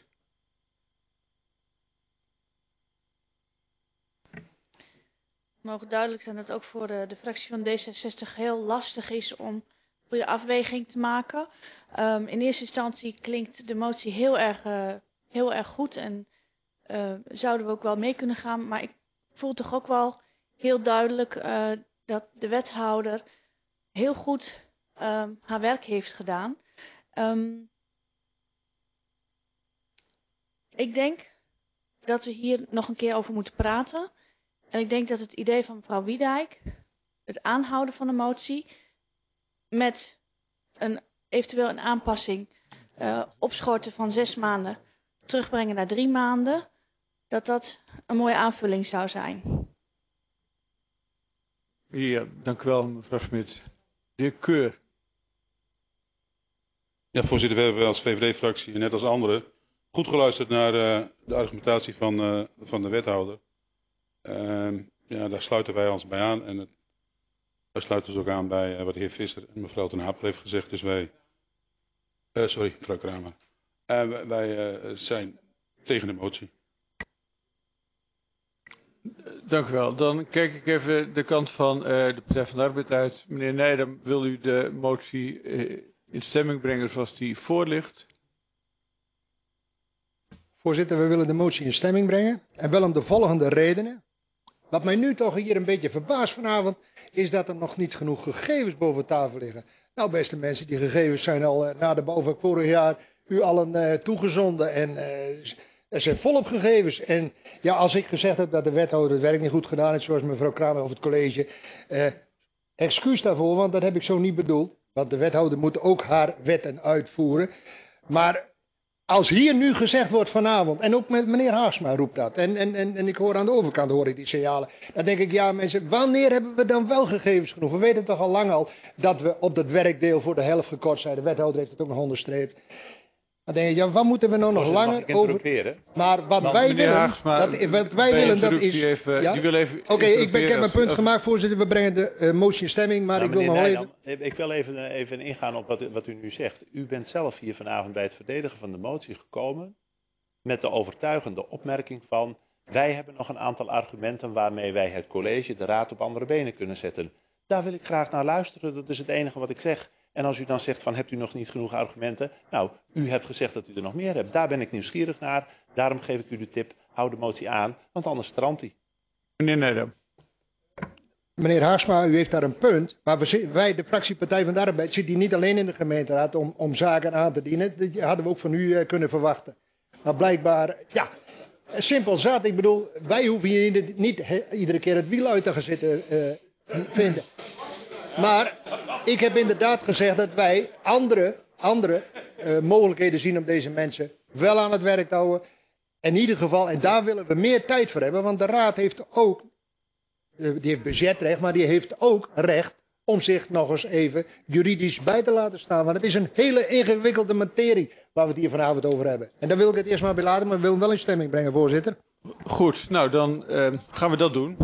Het mogen duidelijk zijn dat het ook voor de fractie van D66 heel lastig is om goede afweging te maken. In eerste instantie klinkt de motie heel heel erg goed en zouden we ook wel mee kunnen gaan. Maar ik voel toch ook wel heel duidelijk dat de wethouder heel goed haar werk heeft gedaan. Ik denk dat we hier nog een keer over moeten praten. En ik denk dat het idee van mevrouw Wiedijk, het aanhouden van de motie, met eventueel een aanpassing, opschorten van 6 maanden, terugbrengen naar 3 maanden, dat een mooie aanvulling zou zijn. Ja, dank u wel, mevrouw Smit. De heer Keur. Ja, voorzitter, we hebben als VVD-fractie, net als anderen, goed geluisterd naar de argumentatie van de wethouder. Ja, daar sluiten wij ons bij aan. En daar sluiten we ons ook aan bij wat de heer Visser en mevrouw Ten Haper heeft gezegd. Dus wij, sorry, mevrouw Kramer. Wij zijn tegen de motie. Dank u wel. Dan kijk ik even de kant van de Partij van de Arbeid uit. Meneer Nijdam, wil u de motie in stemming brengen zoals die voor ligt? Voorzitter, we willen de motie in stemming brengen. En wel om de volgende redenen. Wat mij nu toch hier een beetje verbaast vanavond, is dat er nog niet genoeg gegevens boven tafel liggen. Nou, beste mensen, die gegevens zijn al na de bouw van vorig jaar u allen toegezonden. En er zijn volop gegevens. En ja, als ik gezegd heb dat de wethouder het werk niet goed gedaan heeft, zoals mevrouw Kramer of het college, excuus daarvoor, want dat heb ik zo niet bedoeld. Want de wethouder moet ook haar wetten uitvoeren. Maar als hier nu gezegd wordt vanavond, en ook met meneer Haagsma roept dat, en ik hoor aan de overkant hoor ik die signalen, dan denk ik, ja mensen, wanneer hebben we dan wel gegevens genoeg? We weten toch al lang al dat we op dat werkdeel voor de helft gekort zijn. De wethouder heeft het ook nog onderstreept. Dan denk ik, ja, wat moeten we nou nog langer over? Maar wat wij willen, dat is... Oké, ik heb mijn punt gemaakt, voorzitter. We brengen de motie in stemming, maar ik wil nog even... Ik wil even ingaan op wat u nu zegt. U bent zelf hier vanavond bij het verdedigen van de motie gekomen met de overtuigende opmerking van: wij hebben nog een aantal argumenten waarmee wij het college, de raad, op andere benen kunnen zetten. Daar wil ik graag naar luisteren, dat is het enige wat ik zeg. En als u dan zegt van, hebt u nog niet genoeg argumenten? Nou, u hebt gezegd dat u er nog meer hebt. Daar ben ik nieuwsgierig naar. Daarom geef ik u de tip, hou de motie aan, want anders strandt die. Meneer Nijdam. Meneer Haagsma, u heeft daar een punt. Maar wij, de fractiepartij van de Arbeid, zitten hier niet alleen in de gemeenteraad om zaken aan te dienen. Dat hadden we ook van u kunnen verwachten. Maar blijkbaar, ja, simpel zat. Ik bedoel, wij hoeven hier niet iedere keer het wiel uit te gaan zitten vinden. Maar ik heb inderdaad gezegd dat wij andere mogelijkheden zien om deze mensen wel aan het werk te houden. In ieder geval, en daar willen we meer tijd voor hebben, want de raad heeft ook, die heeft budgetrecht, maar die heeft ook recht om zich nog eens even juridisch bij te laten staan. Want het is een hele ingewikkelde materie waar we het hier vanavond over hebben. En daar wil ik het eerst maar bij laten, maar we willen wel in stemming brengen, voorzitter. Goed, nou dan gaan we dat doen.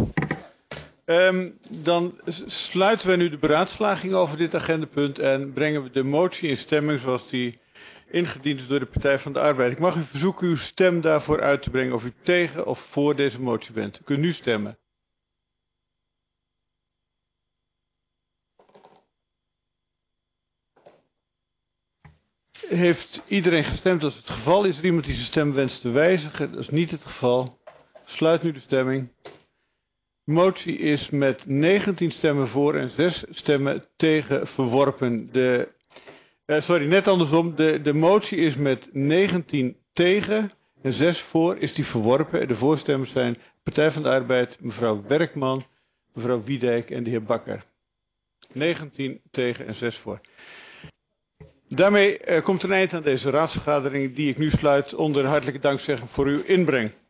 Dan sluiten we nu de beraadslaging over dit agendapunt en brengen we de motie in stemming zoals die ingediend is door de Partij van de Arbeid. Ik mag u verzoeken uw stem daarvoor uit te brengen of u tegen of voor deze motie bent. U kunt nu stemmen. Heeft iedereen gestemd als het geval is? Er iemand die zijn stem wenst te wijzigen? Dat is niet het geval. Sluit nu de stemming. De motie is met 19 stemmen voor en 6 stemmen tegen verworpen. Net andersom. De motie is met 19 tegen en 6 voor is die verworpen. De voorstemmers zijn Partij van de Arbeid, mevrouw Werkman, mevrouw Wiedijk en de heer Bakker. 19 tegen en 6 voor. Daarmee komt een eind aan deze raadsvergadering die ik nu sluit onder hartelijke dankzegging voor uw inbreng.